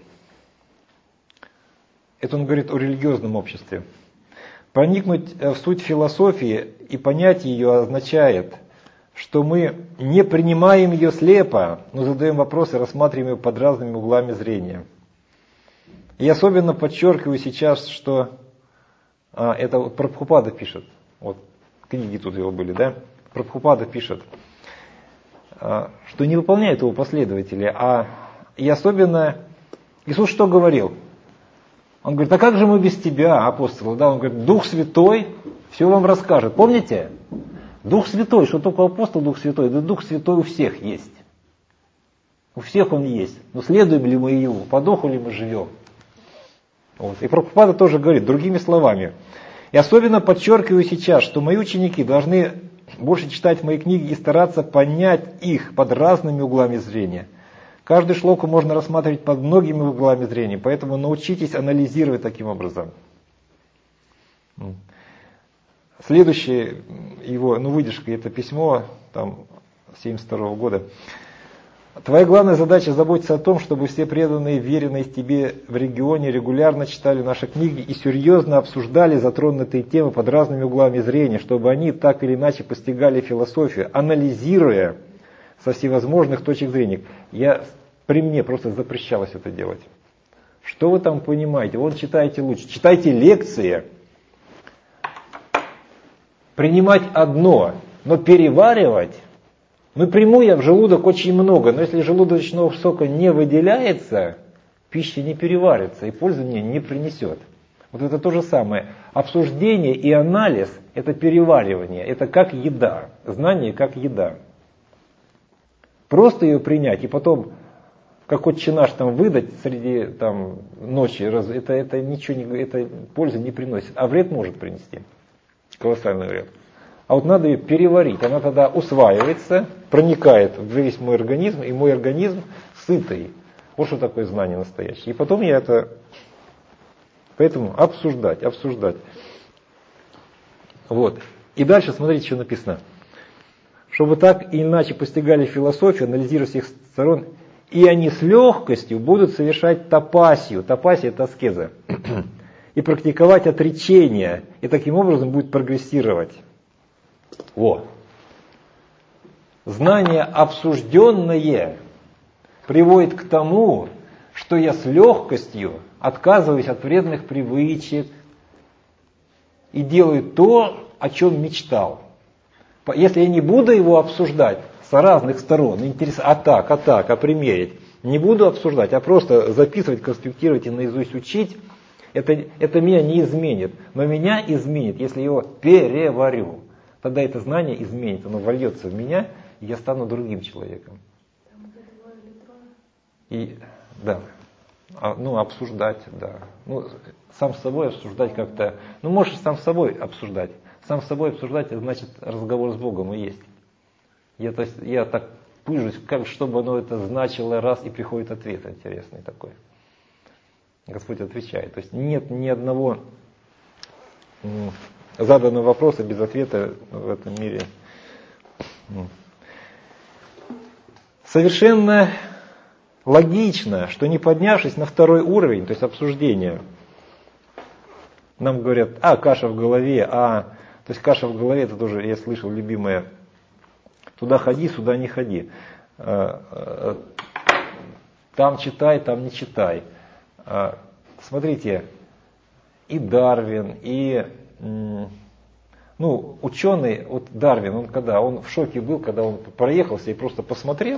Это он говорит о религиозном обществе. Проникнуть в суть философии и понять ее означает, что мы не принимаем ее слепо, но задаем вопросы, рассматриваем ее под разными углами зрения. И особенно подчеркиваю сейчас, что это вот Прабхупада пишет, вот книги тут его были, да? Прабхупада пишет, что не выполняют его последователи, и особенно Иисус что говорил? Он говорит: а как же мы без тебя, апостолы? Да, он говорит: Дух Святой все вам расскажет. Помните? Дух Святой, что только апостол Дух Святой, да Дух Святой у всех есть. У всех он есть. Но следуем ли мы ему, по духу ли мы живем? Вот. И Прабхупада тоже говорит другими словами. И особенно подчеркиваю сейчас, что мои ученики должны больше читать мои книги и стараться понять их под разными углами зрения. Каждый шлоку можно рассматривать под многими углами зрения, поэтому научитесь анализировать таким образом. Следующее его, выдержка, это письмо, там, 1972 года. Твоя главная задача заботиться о том, чтобы все преданные, веренные тебе в регионе регулярно читали наши книги и серьезно обсуждали затронутые темы под разными углами зрения, чтобы они так или иначе постигали философию, анализируя со всевозможных точек зрения. При мне просто запрещалось это делать. Что вы там понимаете? Вот читайте лучше. Читайте лекции. Принимать одно, но переваривать. Приму я в желудок очень много, но если желудочного сока не выделяется, пища не переварится и пользы мне не принесет. Вот это то же самое. Обсуждение и анализ — это переваривание, это как еда. Знание как еда. Просто ее принять и потом, как отче наш, выдать среди ночи, это ничего это пользы не приносит, а вред может принести. Колоссальный вред. А вот надо ее переварить, она тогда усваивается, проникает в весь мой организм, и мой организм сытый. Вот что такое знание настоящее. И потом я это Поэтому обсуждать. Вот. И дальше смотрите, что написано. Чтобы так и иначе постигали философию, анализируя с всех сторон, и они с легкостью будут совершать тапасию. Тапасия – это аскеза. И практиковать отречение. И таким образом будет прогрессировать. Во. Знание обсужденное приводит к тому, что я с легкостью отказываюсь от вредных привычек и делаю то, о чем мечтал. Если я не буду его обсуждать с разных сторон, примерить, не буду обсуждать, а просто записывать, конспектировать и наизусть учить, это меня не изменит. Но меня изменит, если я его переварю. Тогда это знание изменит, оно вольется в меня, и я стану другим человеком. И, да. Обсуждать, да. Сам с собой обсуждать как-то. Можешь сам с собой обсуждать. Сам с собой обсуждать, это значит разговор с Богом и есть. Я так пыжусь, чтобы оно это значило раз, и приходит ответ интересный такой. Господь отвечает. То есть нет ни одного заданного вопроса без ответа в этом мире. Совершенно логично, что не поднявшись на второй уровень, то есть обсуждение, нам говорят, каша в голове, то есть каша в голове, это тоже, я слышал, любимое, туда ходи, сюда не ходи, там читай, там не читай. Смотрите, и Дарвин, и ученый, вот Дарвин, он в шоке был, когда он проехался и просто посмотрел.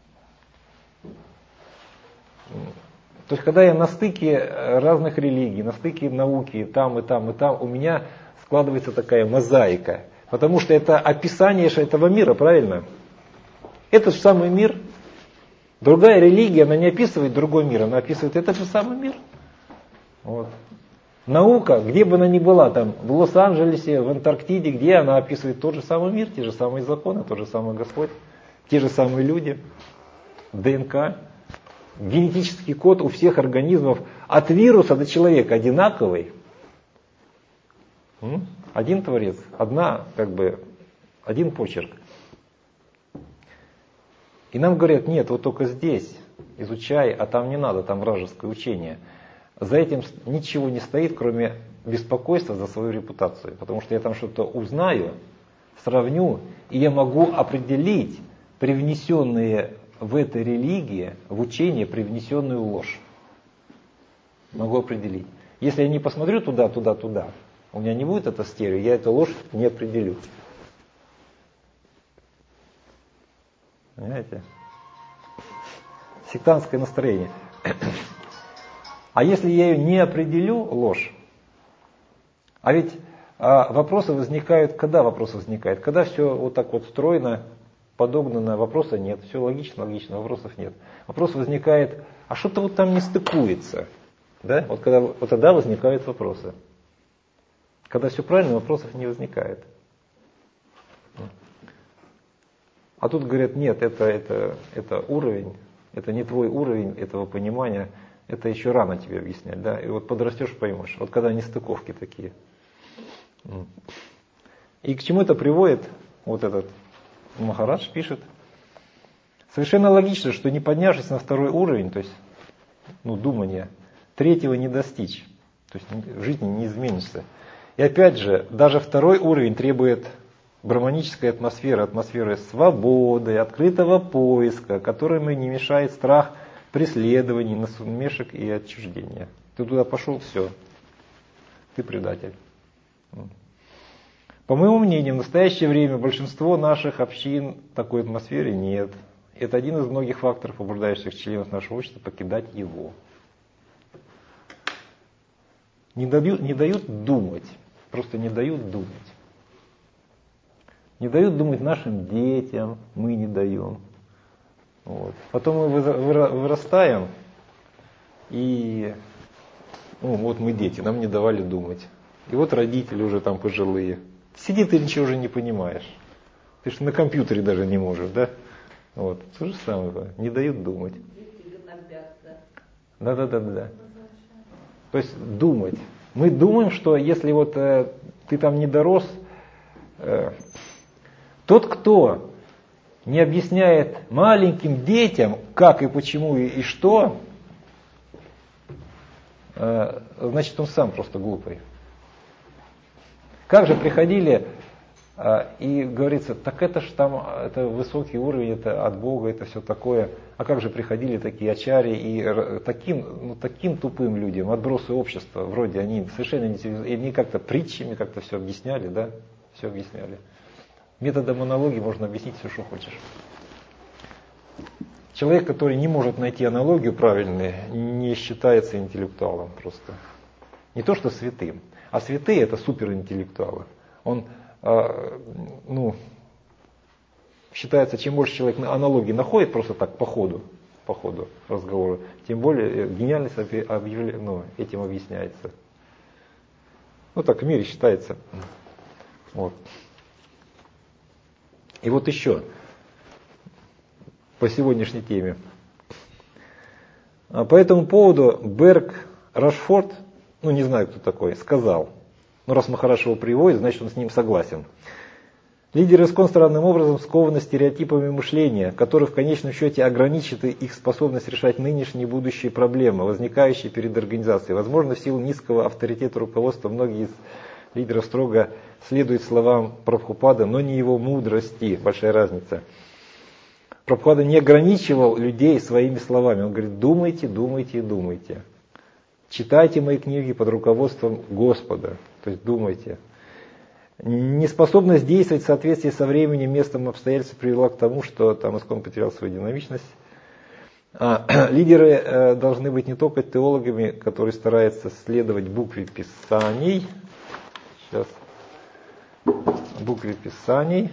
То есть, когда я на стыке разных религий, на стыке науки, и там, у меня складывается такая мозаика. Потому что это описание этого мира, правильно? Это же самый мир. Другая религия, она не описывает другой мир, она описывает этот же самый мир. Вот. Наука, где бы она ни была, там, в Лос-Анджелесе, в Антарктиде, где она описывает тот же самый мир, те же самые законы, тот же самый Господь, те же самые люди, ДНК. Генетический код у всех организмов от вируса до человека одинаковый. Один творец, один почерк. И нам говорят, нет, вот только здесь изучай, а там не надо, там вражеское учение. За этим ничего не стоит, кроме беспокойства за свою репутацию. Потому что я там что-то узнаю, сравню, и я могу определить привнесенные в этой религии, в учение, привнесенную ложь. Могу определить. Если я не посмотрю туда, у меня не будет это стерео, я эту ложь не определю. Понимаете? Сектантское настроение. А если я ее не определю, ложь, а ведь вопросы возникают, когда вопросы возникают? Когда все вот так вот стройно, подогнано, вопроса нет, все логично, вопросов нет. Вопрос возникает, а что-то вот там не стыкуется. Да? Вот тогда возникают вопросы. Когда все правильно, вопросов не возникает. А тут говорят, нет, это уровень, это не твой уровень этого понимания, это еще рано тебе объяснять. Да? И вот подрастешь, поймешь. Вот когда нестыковки такие. И к чему это приводит? Вот этот Махарадж пишет. Совершенно логично, что не поднявшись на второй уровень, то есть думания, третьего не достичь. То есть в жизни не изменишься. И опять же, даже второй уровень требует браманической атмосферы свободы, открытого поиска, которому не мешает страх преследований, насмешек и отчуждения. Ты туда пошел, все, ты предатель. По моему мнению, в настоящее время большинство наших общин такой атмосферы нет. Это один из многих факторов, побуждающих членов нашего общества покидать его. Не дают думать, просто не дают думать. Не дают думать нашим детям, мы не даем. Вот. Потом мы вырастаем, и вот мы дети, нам не давали думать. И вот родители уже там пожилые. Сиди, ты ничего уже не понимаешь. Ты же на компьютере даже не можешь, да? Вот. То же самое, не дают думать. Да. То есть думать. Мы думаем, что если вот ты там не дорос, тот, кто не объясняет маленьким детям, как и почему и что, значит он сам просто глупый. Как же приходили и говорится, так это ж там, это высокий уровень, это от Бога, это все такое. А как же приходили такие ачари и таким тупым людям, отбросы общества, вроде они совершенно не, они как-то притчами как-то все объясняли, да, все объясняли. Методом аналогии можно объяснить все, что хочешь. Человек, который не может найти аналогию правильную, не считается интеллектуалом просто. Не то, что святым. А святые это суперинтеллектуалы. Он, считается, чем больше человек аналогии находит просто так по ходу разговора, тем более гениальность этим объясняется. Ну так в мире считается. Вот. И вот еще по сегодняшней теме. По этому поводу Берг Рашфорд, не знаю кто такой, сказал, раз Махарадж его приводит, значит он с ним согласен. Лидеры искон странным образом скованы стереотипами мышления, которые в конечном счете ограничат их способность решать нынешние и будущие проблемы, возникающие перед организацией. Возможно, в силу низкого авторитета руководства многие из лидеров строго следуют словам Прабхупады, но не его мудрости. Большая разница. Прабхупада не ограничивал людей своими словами. Он говорит, думайте, думайте и думайте. Читайте мои книги под руководством Господа. То есть думайте. Неспособность действовать в соответствии со временем, местом, обстоятельством привела к тому, что там искон потерял свою динамичность. Лидеры должны быть не только теологами, которые стараются следовать букве Писаний. Сейчас. Букве Писаний.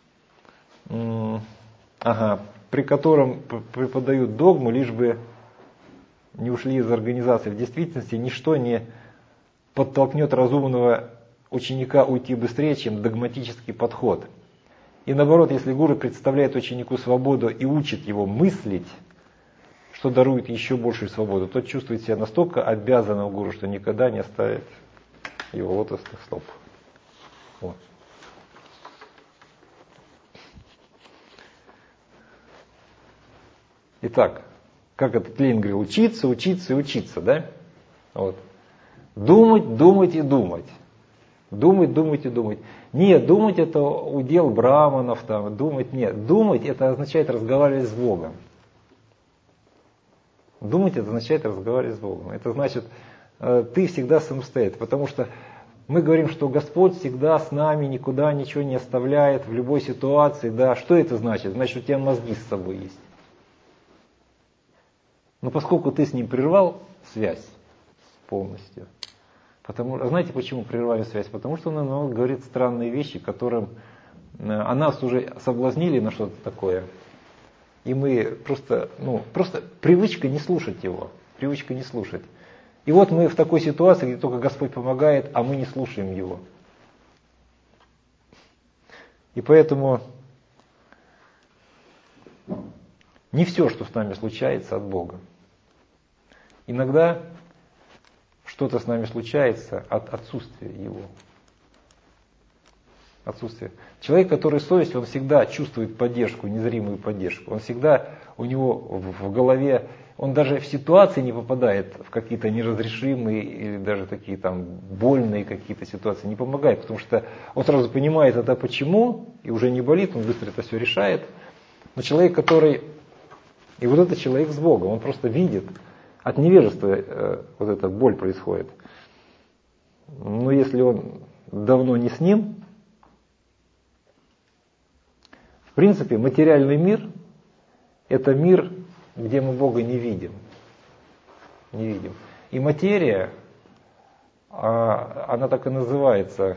При котором преподают догму, лишь бы не ушли из организации. В действительности ничто не подтолкнет разумного ученика уйти быстрее, чем догматический подход. И наоборот, если гуру представляет ученику свободу и учит его мыслить, что дарует еще большую свободу, тот чувствует себя настолько обязанным гуру, что никогда не оставит его лотосных стоп. Вот. Итак, как этот Ленин говорил, учиться, учиться и учиться, да? Вот. Думать, думать и думать. Думать, думать и думать. Нет, думать это удел браманов, там, думать нет. Думать это означает разговаривать с Богом. Думать это означает разговаривать с Богом. Это значит, ты всегда самостоятельный, потому что мы говорим, что Господь всегда с нами, никуда ничего не оставляет, в любой ситуации. Да, что это значит? Значит, у тебя мозги с собой есть. Но поскольку ты с ним прервал связь полностью, знаете, почему прерываем связь? Потому что он говорит странные вещи, которым нас уже соблазнили на что-то такое. И мы просто привычка не слушать его. Привычка не слушать. И вот мы в такой ситуации, где только Господь помогает, а мы не слушаем его. И поэтому не все, что с нами случается, от Бога. Иногда что-то с нами случается от отсутствия Его. Отсутствие. Человек, который совесть, он всегда чувствует поддержку, незримую поддержку. Он всегда, у него в голове, он даже в ситуации не попадает в какие-то неразрешимые или даже такие там больные какие-то ситуации, не помогает, потому что он сразу понимает, это почему, и уже не болит, он быстро это все решает. Но человек, который, и вот этот человек с Богом, он просто видит, от невежества вот эта боль происходит. Но если он давно не с ним, в принципе, материальный мир – это мир, где мы Бога не видим. Не видим. И материя, она так и называется,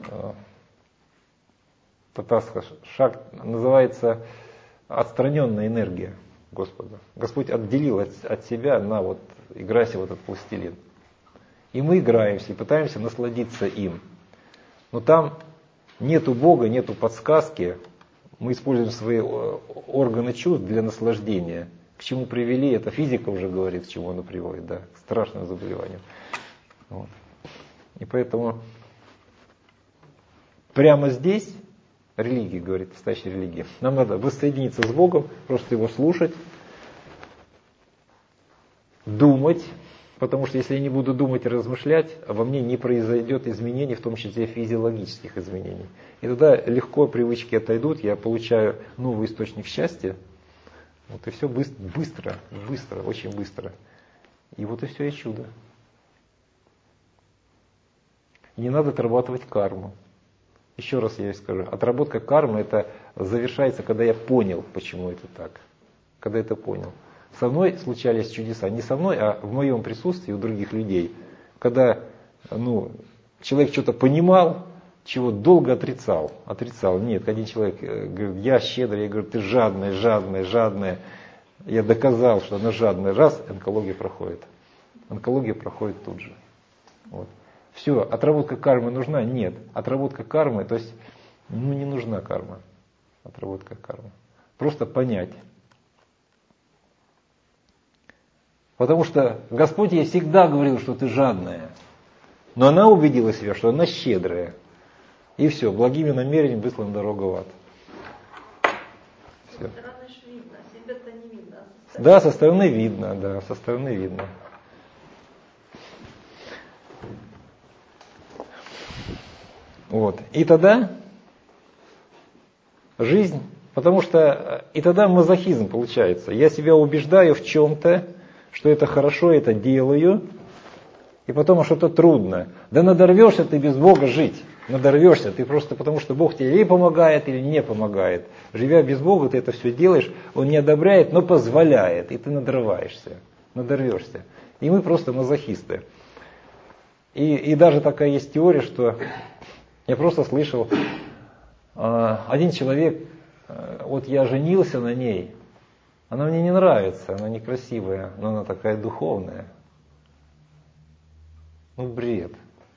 татарская шакти, называется отстраненная энергия Господа. Господь отделил от себя на играйся в этот пластилин. И мы играемся и пытаемся насладиться им. Но там нету Бога, нету подсказки. Мы используем свои органы чувств для наслаждения. К чему привели, это физика уже говорит, к чему оно приводит, да, к страшным заболеваниям. Вот. И поэтому прямо здесь религия, говорит, настоящая религия. Нам надо воссоединиться с Богом, просто Его слушать, думать, потому что если я не буду думать и размышлять, во мне не произойдет изменений, в том числе физиологических изменений. И тогда легко привычки отойдут, я получаю новый источник счастья. Вот и все быстро, очень быстро. И вот и все, и чудо. И не надо отрабатывать карму. Еще раз я скажу, отработка кармы это завершается, когда я понял, почему это так. Когда это понял. Со мной случались чудеса, не со мной, а в моем присутствии у других людей. Когда человек что-то понимал, чего долго отрицал. Нет, один человек говорит, я щедрый, я говорю, ты жадная. Я доказал, что она жадная. Раз, онкология проходит. Онкология проходит тут же. Вот. Все, отработка кармы нужна? Нет. Отработка кармы, то есть, не нужна карма. Отработка кармы. Просто понять. Потому что Господь ей всегда говорил, что ты жадная. Но она убедила себя, что она щедрая. И все, благими намерениями выслана дорога в ад. Все. Со стороны же видно, себя-то не видно. Да, со стороны видно. Вот. И тогда жизнь, потому что и тогда мазохизм получается. Я себя убеждаю в чем-то, что это хорошо, это делаю, и потом что-то трудно. Да надорвешься ты без Бога жить. Надорвешься ты просто потому, что Бог тебе или помогает, или не помогает. Живя без Бога, ты это все делаешь, Он не одобряет, но позволяет, и ты надорвешься. И мы просто мазохисты. И даже такая есть теория, что я просто слышал, один человек, вот я женился на ней, она мне не нравится, она некрасивая, но она такая духовная. Бред.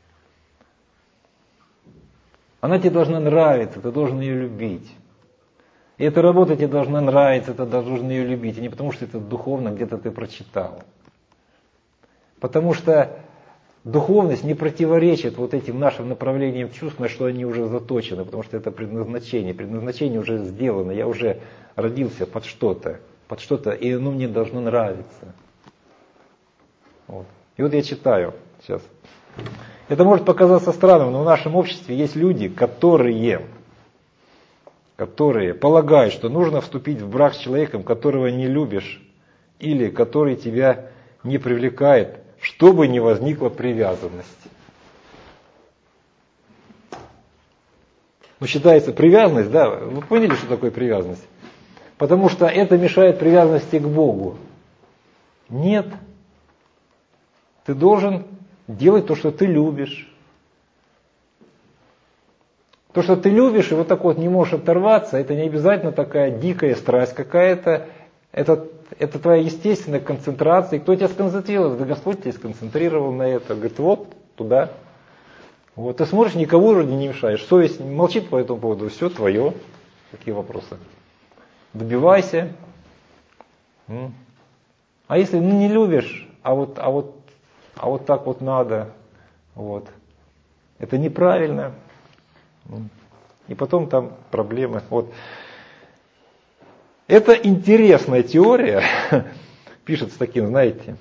Она тебе должна нравиться, ты должен ее любить. И эта работа тебе должна нравиться, ты должен ее любить. И не потому, что это духовно где-то ты прочитал. Потому что духовность не противоречит вот этим нашим направлениям чувств, на что они уже заточены. Потому что это предназначение. Предназначение уже сделано. Я уже родился под что-то. И оно мне должно нравиться. Вот. И вот я читаю сейчас. Это может показаться странным, но в нашем обществе есть люди, которые полагают, что нужно вступить в брак с человеком, которого не любишь, или который тебя не привлекает, чтобы не возникла привязанность. Считается привязанность, да, вы поняли, что такое привязанность? Потому что это мешает привязанности к Богу. Нет. Ты должен делать то, что ты любишь. То, что ты любишь, и вот так вот не можешь оторваться, это не обязательно такая дикая страсть какая-то. Это твоя естественная концентрация. И кто тебя сконцентрировал? Да Господь тебя сконцентрировал на это. Говорит, вот туда. Вот. Ты смотришь, никого вроде не мешаешь. Совесть молчит по этому поводу. Все твое. Какие вопросы? Добивайся. А если не любишь, а вот так вот надо, вот. Это неправильно. И потом там проблемы. Вот. Это интересная теория, пишет с таким, знаете,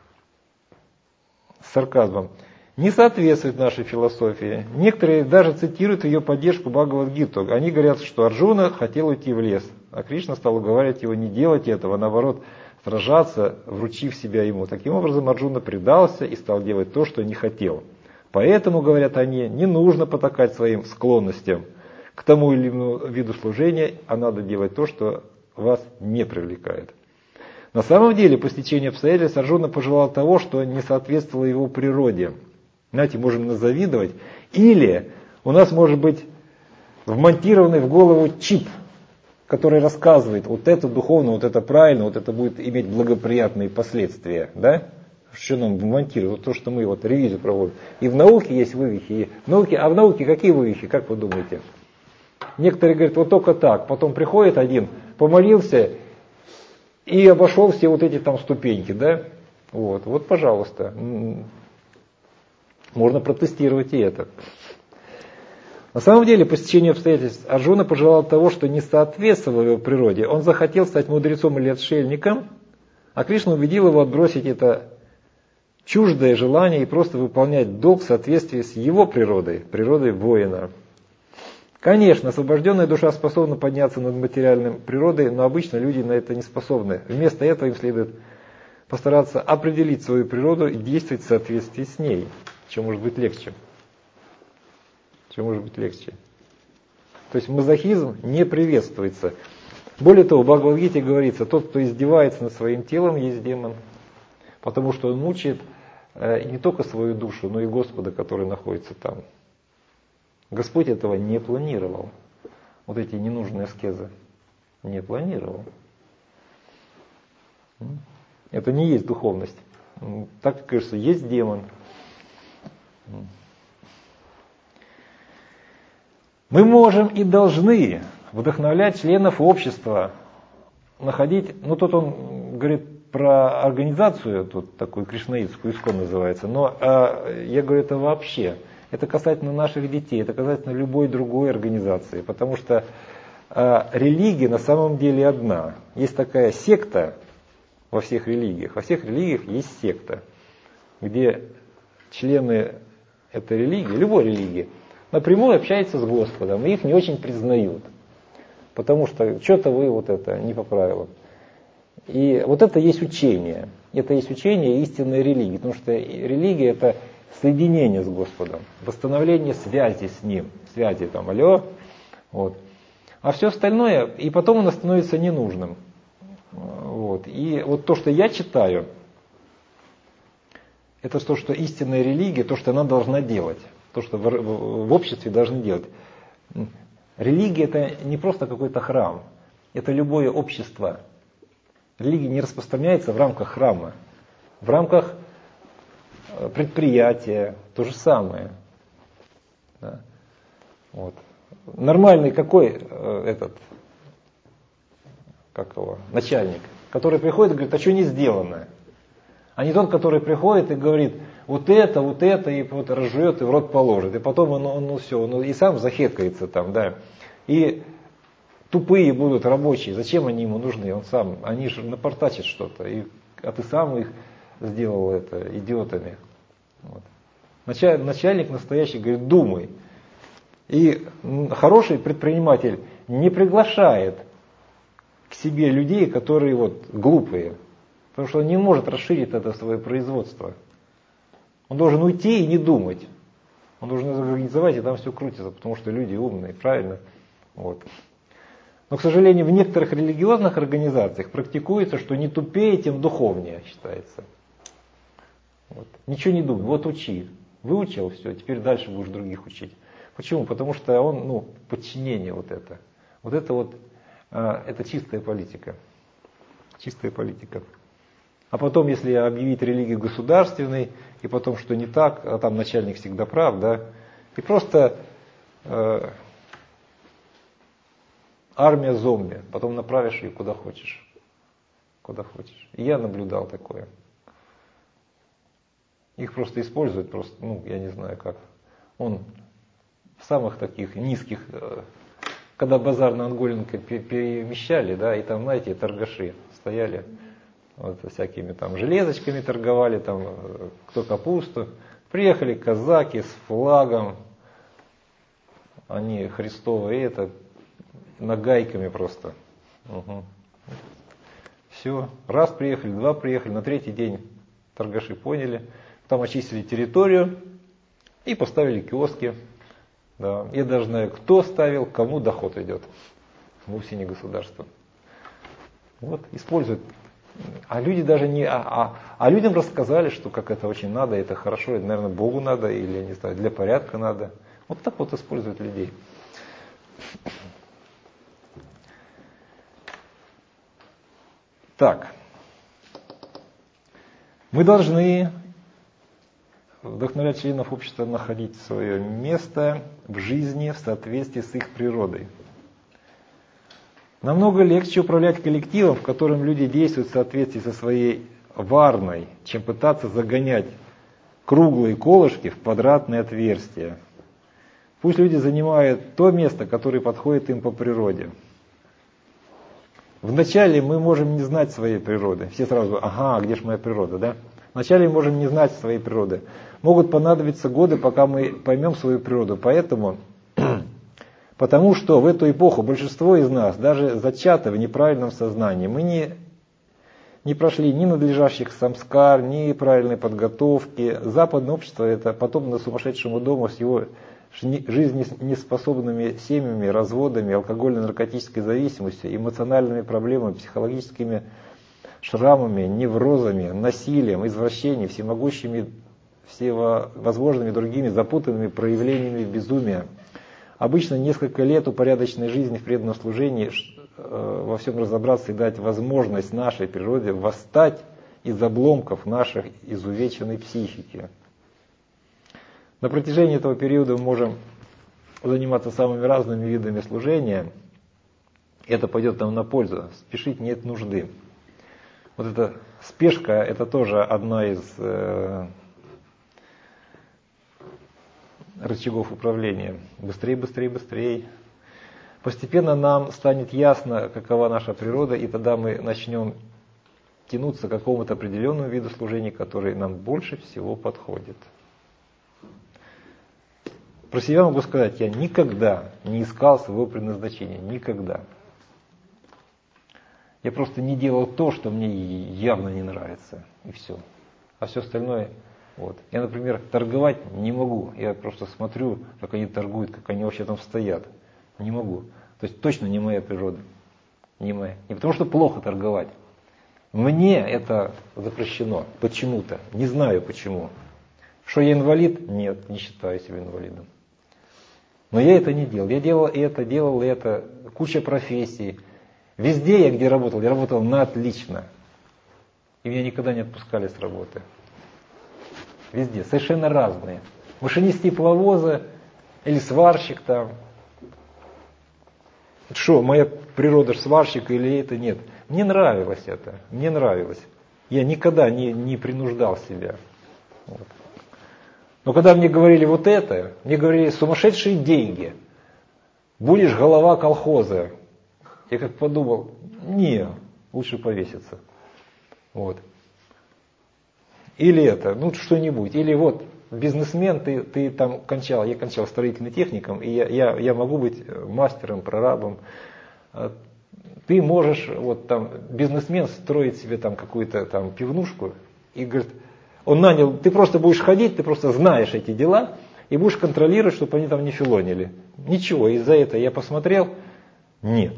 с сарказмом. Не соответствует нашей философии. Некоторые даже цитируют ее поддержку Бхагавад-гиту. Они говорят, что Арджуна хотел уйти в лес, а Кришна стал уговаривать его не делать этого, а наоборот, сражаться, вручив себя ему. Таким образом, Арджуна предался и стал делать то, что не хотел. Поэтому, говорят они, не нужно потакать своим склонностям к тому или иному виду служения, а надо делать то, что вас не привлекает. На самом деле, по стечению обстоятельств, Арджуна пожелал того, что не соответствовало его природе. Знаете, можем назавидовать. Или у нас может быть вмонтированный в голову чип, который рассказывает, вот это духовно, вот это правильно, вот это будет иметь благоприятные последствия. Да? Что нам вмонтируют? Вот то, что мы вот ревизию проводим. И в науке есть вывихи. А в науке какие вывихи, как вы думаете? Некоторые говорят, вот только так. Потом приходит один, помолился и обошел все вот эти там ступеньки. Да? Вот, пожалуйста. Можно протестировать и это. На самом деле, по стечению обстоятельств, Арджуна пожелал того, что не соответствовало его природе. Он захотел стать мудрецом или отшельником, а Кришна убедил его отбросить это чуждое желание и просто выполнять долг в соответствии с его природой, природой воина. Конечно, освобожденная душа способна подняться над материальной природой, но обычно люди на это не способны. Вместо этого им следует постараться определить свою природу и действовать в соответствии с ней. Чем может быть легче? Чем может быть легче? То есть мазохизм не приветствуется. Более того, в Бхагавад-гите говорится, тот, кто издевается над своим телом, есть демон. Потому что он мучает не только свою душу, но и Господа, который находится там. Господь этого не планировал. Вот эти ненужные аскезы. Не планировал. Это не есть духовность. Так, кажется, есть демон. Мы можем и должны вдохновлять членов общества, находить, тут он говорит про организацию, тут такую кришнаитскую, искон называется, но я говорю это вообще, это касательно наших детей, это касательно любой другой организации, потому что религия на самом деле одна. Есть такая секта во всех религиях есть секта, где члены этой религии, любой религии, напрямую общаются с Господом, и их не очень признают. Потому что что-то вы не по правилам. И вот это есть учение. Это есть учение истинной религии. Потому что религия это соединение с Господом, восстановление связи с Ним. Связи алло. Вот. А все остальное, и потом оно становится ненужным. Вот. И вот то, что я читаю, это то, что истинная религия, то, что она должна делать. То, что в обществе должны делать. Религия это не просто какой-то храм, это любое общество. Религия не распространяется в рамках храма, в рамках предприятия, то же самое. Да. Вот. Нормальный какой начальник, который приходит и говорит, а что не сделано? А не тот, который приходит и говорит, вот это, и вот разжует и в рот положит. И потом он и сам захеткается там, да. И тупые будут рабочие, зачем они ему нужны? Они же напортачат что-то. А ты сам их сделал это идиотами. Вот. Начальник настоящий говорит, думай. И хороший предприниматель не приглашает к себе людей, которые глупые. Потому что он не может расширить это свое производство. Он должен уйти и не думать. Он должен организовать, и там все крутится, потому что люди умные, правильно? Вот. Но, к сожалению, в некоторых религиозных организациях практикуется, что не тупее, тем духовнее считается. Вот. Ничего не думай, учи. Выучил, все, теперь дальше будешь других учить. Почему? Потому что он, подчинение это. Это чистая политика. Чистая политика. А потом, если объявить религию государственной, и потом, что не так, а там начальник всегда прав, да, и просто армия зомби, потом направишь ее куда хочешь. Куда хочешь. И я наблюдал такое. Их просто используют, я не знаю как. Он в самых таких низких, когда базар на Анголинке перемещали, да, и там, знаете, торгаши стояли. Всякими там железочками торговали, кто капусту. Приехали казаки с флагом, они христовые, нагайками просто. Угу. Все, раз приехали, два приехали, на третий день торгаши поняли, там очистили территорию и поставили киоски. Да. Я даже знаю, кто ставил, кому доход идет. Вовсе не государство. Используют. А люди даже не... А людям рассказали, что как это очень надо, это хорошо, это, наверное, Богу надо, или, не знаю, для порядка надо. Вот так используют людей. Так. Мы должны вдохновлять членов общества находить свое место в жизни в соответствии с их природой. Намного легче управлять коллективом, в котором люди действуют в соответствии со своей варной, чем пытаться загонять круглые колышки в квадратные отверстия. Пусть люди занимают то место, которое подходит им по природе. Вначале мы можем не знать своей природы. Все сразу, ага, где же моя природа, да? Вначале мы можем не знать своей природы. Могут понадобиться годы, пока мы поймем свою природу. Потому что в эту эпоху большинство из нас даже зачаты в неправильном сознании. Мы не прошли ни надлежащих самскар, ни правильной подготовки. Западное общество это подобно сумасшедшему дому с его жизнеспособными семьями, разводами, алкогольно-наркотической зависимостью, эмоциональными проблемами, психологическими шрамами, неврозами, насилием, извращением, всевозможными другими запутанными проявлениями безумия. Обычно несколько лет упорядоченной жизни в преданном служении, во всем разобраться и дать возможность нашей природе восстать из обломков нашей изувеченной психики. На протяжении этого периода мы можем заниматься самыми разными видами служения. Это пойдет нам на пользу. Спешить нет нужды. Вот эта спешка, это тоже одна из рычагов управления. Быстрее, быстрее, быстрее. Постепенно нам станет ясно, какова наша природа, и тогда мы начнем тянуться к какому-то определенному виду служения, который нам больше всего подходит. Про себя могу сказать, я никогда не искал своего предназначения. Никогда. Я просто не делал то, что мне явно не нравится. И все. А все остальное... Вот. Я, например, торговать не могу. Я просто смотрю, как они торгуют, как они вообще там стоят. Не могу. То есть точно не моя природа. Не моя. Не потому что плохо торговать. Мне это запрещено. Почему-то. Не знаю почему. Что я инвалид? Нет, не считаю себя инвалидом. Но я это не делал. Я делал это. Куча профессий. Везде я где работал, я работал на отлично. И меня никогда не отпускали с работы. Везде. Совершенно разные. Машинист тепловоза или сварщик там. Что, моя природа сварщик или это? Нет. Мне нравилось это. Мне нравилось. Я никогда не принуждал себя. Вот. Но когда мне говорили вот это, мне говорили сумасшедшие деньги. Будешь голова колхоза. Я как подумал, не, лучше повеситься. Вот. Или это, ну что-нибудь. Или вот, бизнесмен, ты там кончал, я кончал строительным техником, и я могу быть мастером, прорабом. Ты можешь, вот там, бизнесмен строить себе там какую-то там пивнушку, и говорит, он нанял, ты просто будешь ходить, ты просто знаешь эти дела, и будешь контролировать, чтобы они там не филонили. Ничего, из-за этого я посмотрел, нет.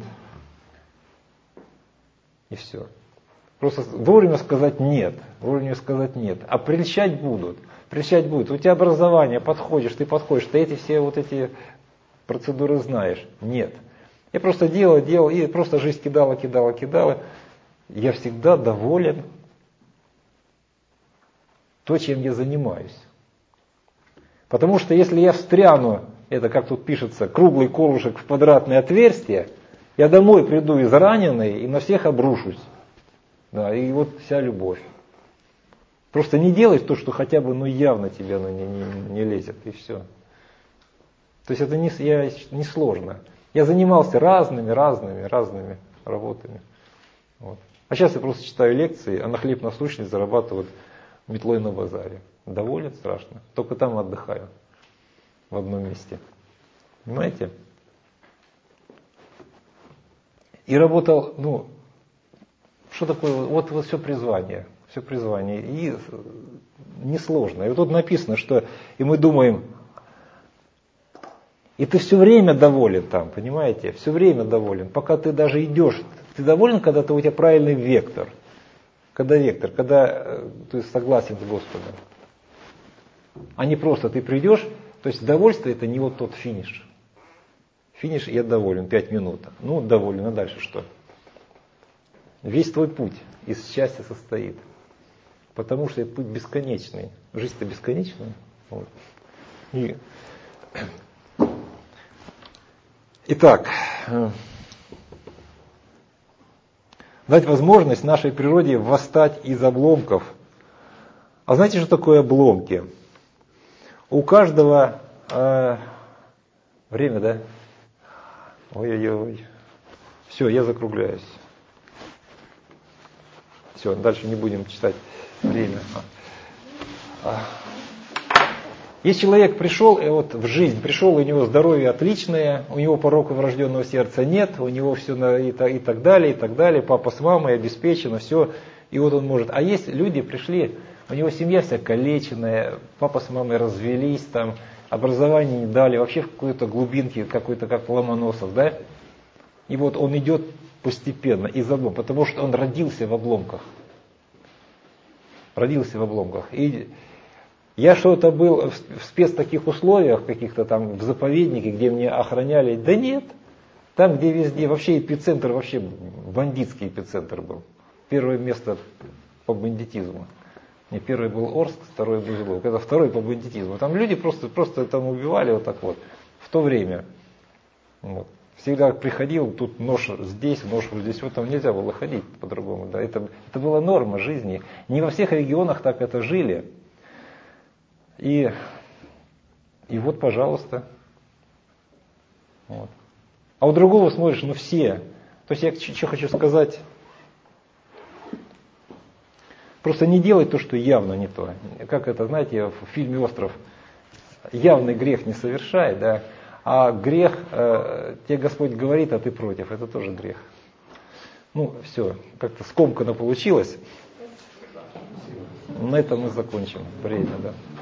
И все. Просто вовремя сказать нет, вовремя сказать нет. А прельщать будут. У тебя образование, ты подходишь, ты все вот эти процедуры знаешь. Нет. Я просто делал, и просто жизнь кидала. Я всегда доволен то, чем я занимаюсь. Потому что если я встряну, это как тут пишется, круглый колышек в квадратное отверстие, я домой приду израненный и на всех обрушусь. Да, и вот вся любовь. Просто не делай то, что хотя бы явно тебе не лезет, и все. То есть это не сложно. Я занимался разными работами. Вот. А сейчас я просто читаю лекции, а на хлеб насущный зарабатываю метлой на базаре. Доволен страшно. Только там отдыхаю. В одном месте. Понимаете? И работал, что такое, вот все призвание. И несложно. И вот тут написано, что и мы думаем, и ты все время доволен там, понимаете? Все время доволен. Пока ты даже идешь. Ты доволен, когда у тебя правильный вектор. Когда ты согласен с Господом. А не просто ты придешь, то есть довольство это не вот тот финиш. Финиш, я доволен, 5 минут. Доволен, а дальше что? Весь твой путь из счастья состоит. Потому что этот путь бесконечный. Жизнь-то бесконечная. Вот. Итак, дать возможность нашей природе восстать из обломков А знаете, что такое обломки? У каждого... время, да? Ой-ой-ой. Все, я закругляюсь. Все, дальше не будем читать время. Если человек пришел в жизнь, пришел, у него здоровье отличное, у него пороков врожденного сердца нет, у него все и так далее, папа с мамой обеспечено, все, и вот он может. А есть люди пришли, у него семья вся калеченная, папа с мамой развелись, там, образование не дали, вообще в какой-то глубинке, какой-то как Ломоносов, да? И вот он идет постепенно из обломков, потому что он родился в обломках. Родился в обломках. И я что-то был в спец таких условиях, каких-то там в заповеднике, где мне охраняли. Да нет, там, где везде, вообще эпицентр, вообще бандитский эпицентр был. Первое место по бандитизму. Не, первый был Орск, второй Бузулук. Это второй по бандитизму. Там люди просто там убивали вот так вот. В то время. Вот. Всегда приходил, тут нож здесь, нож вот здесь. Вот там нельзя было ходить по-другому. Да. Это была норма жизни. Не во всех регионах так это жили. И вот, пожалуйста. Вот. А у другого смотришь, ну все. То есть я что хочу сказать. Просто не делай то, что явно не то. Как это, знаете, в фильме «Остров» явный грех не совершай, да, а грех, тебе Господь говорит, а ты против, это тоже грех. Ну, все, как-то скомканно получилось. На этом мы закончим. Время, да.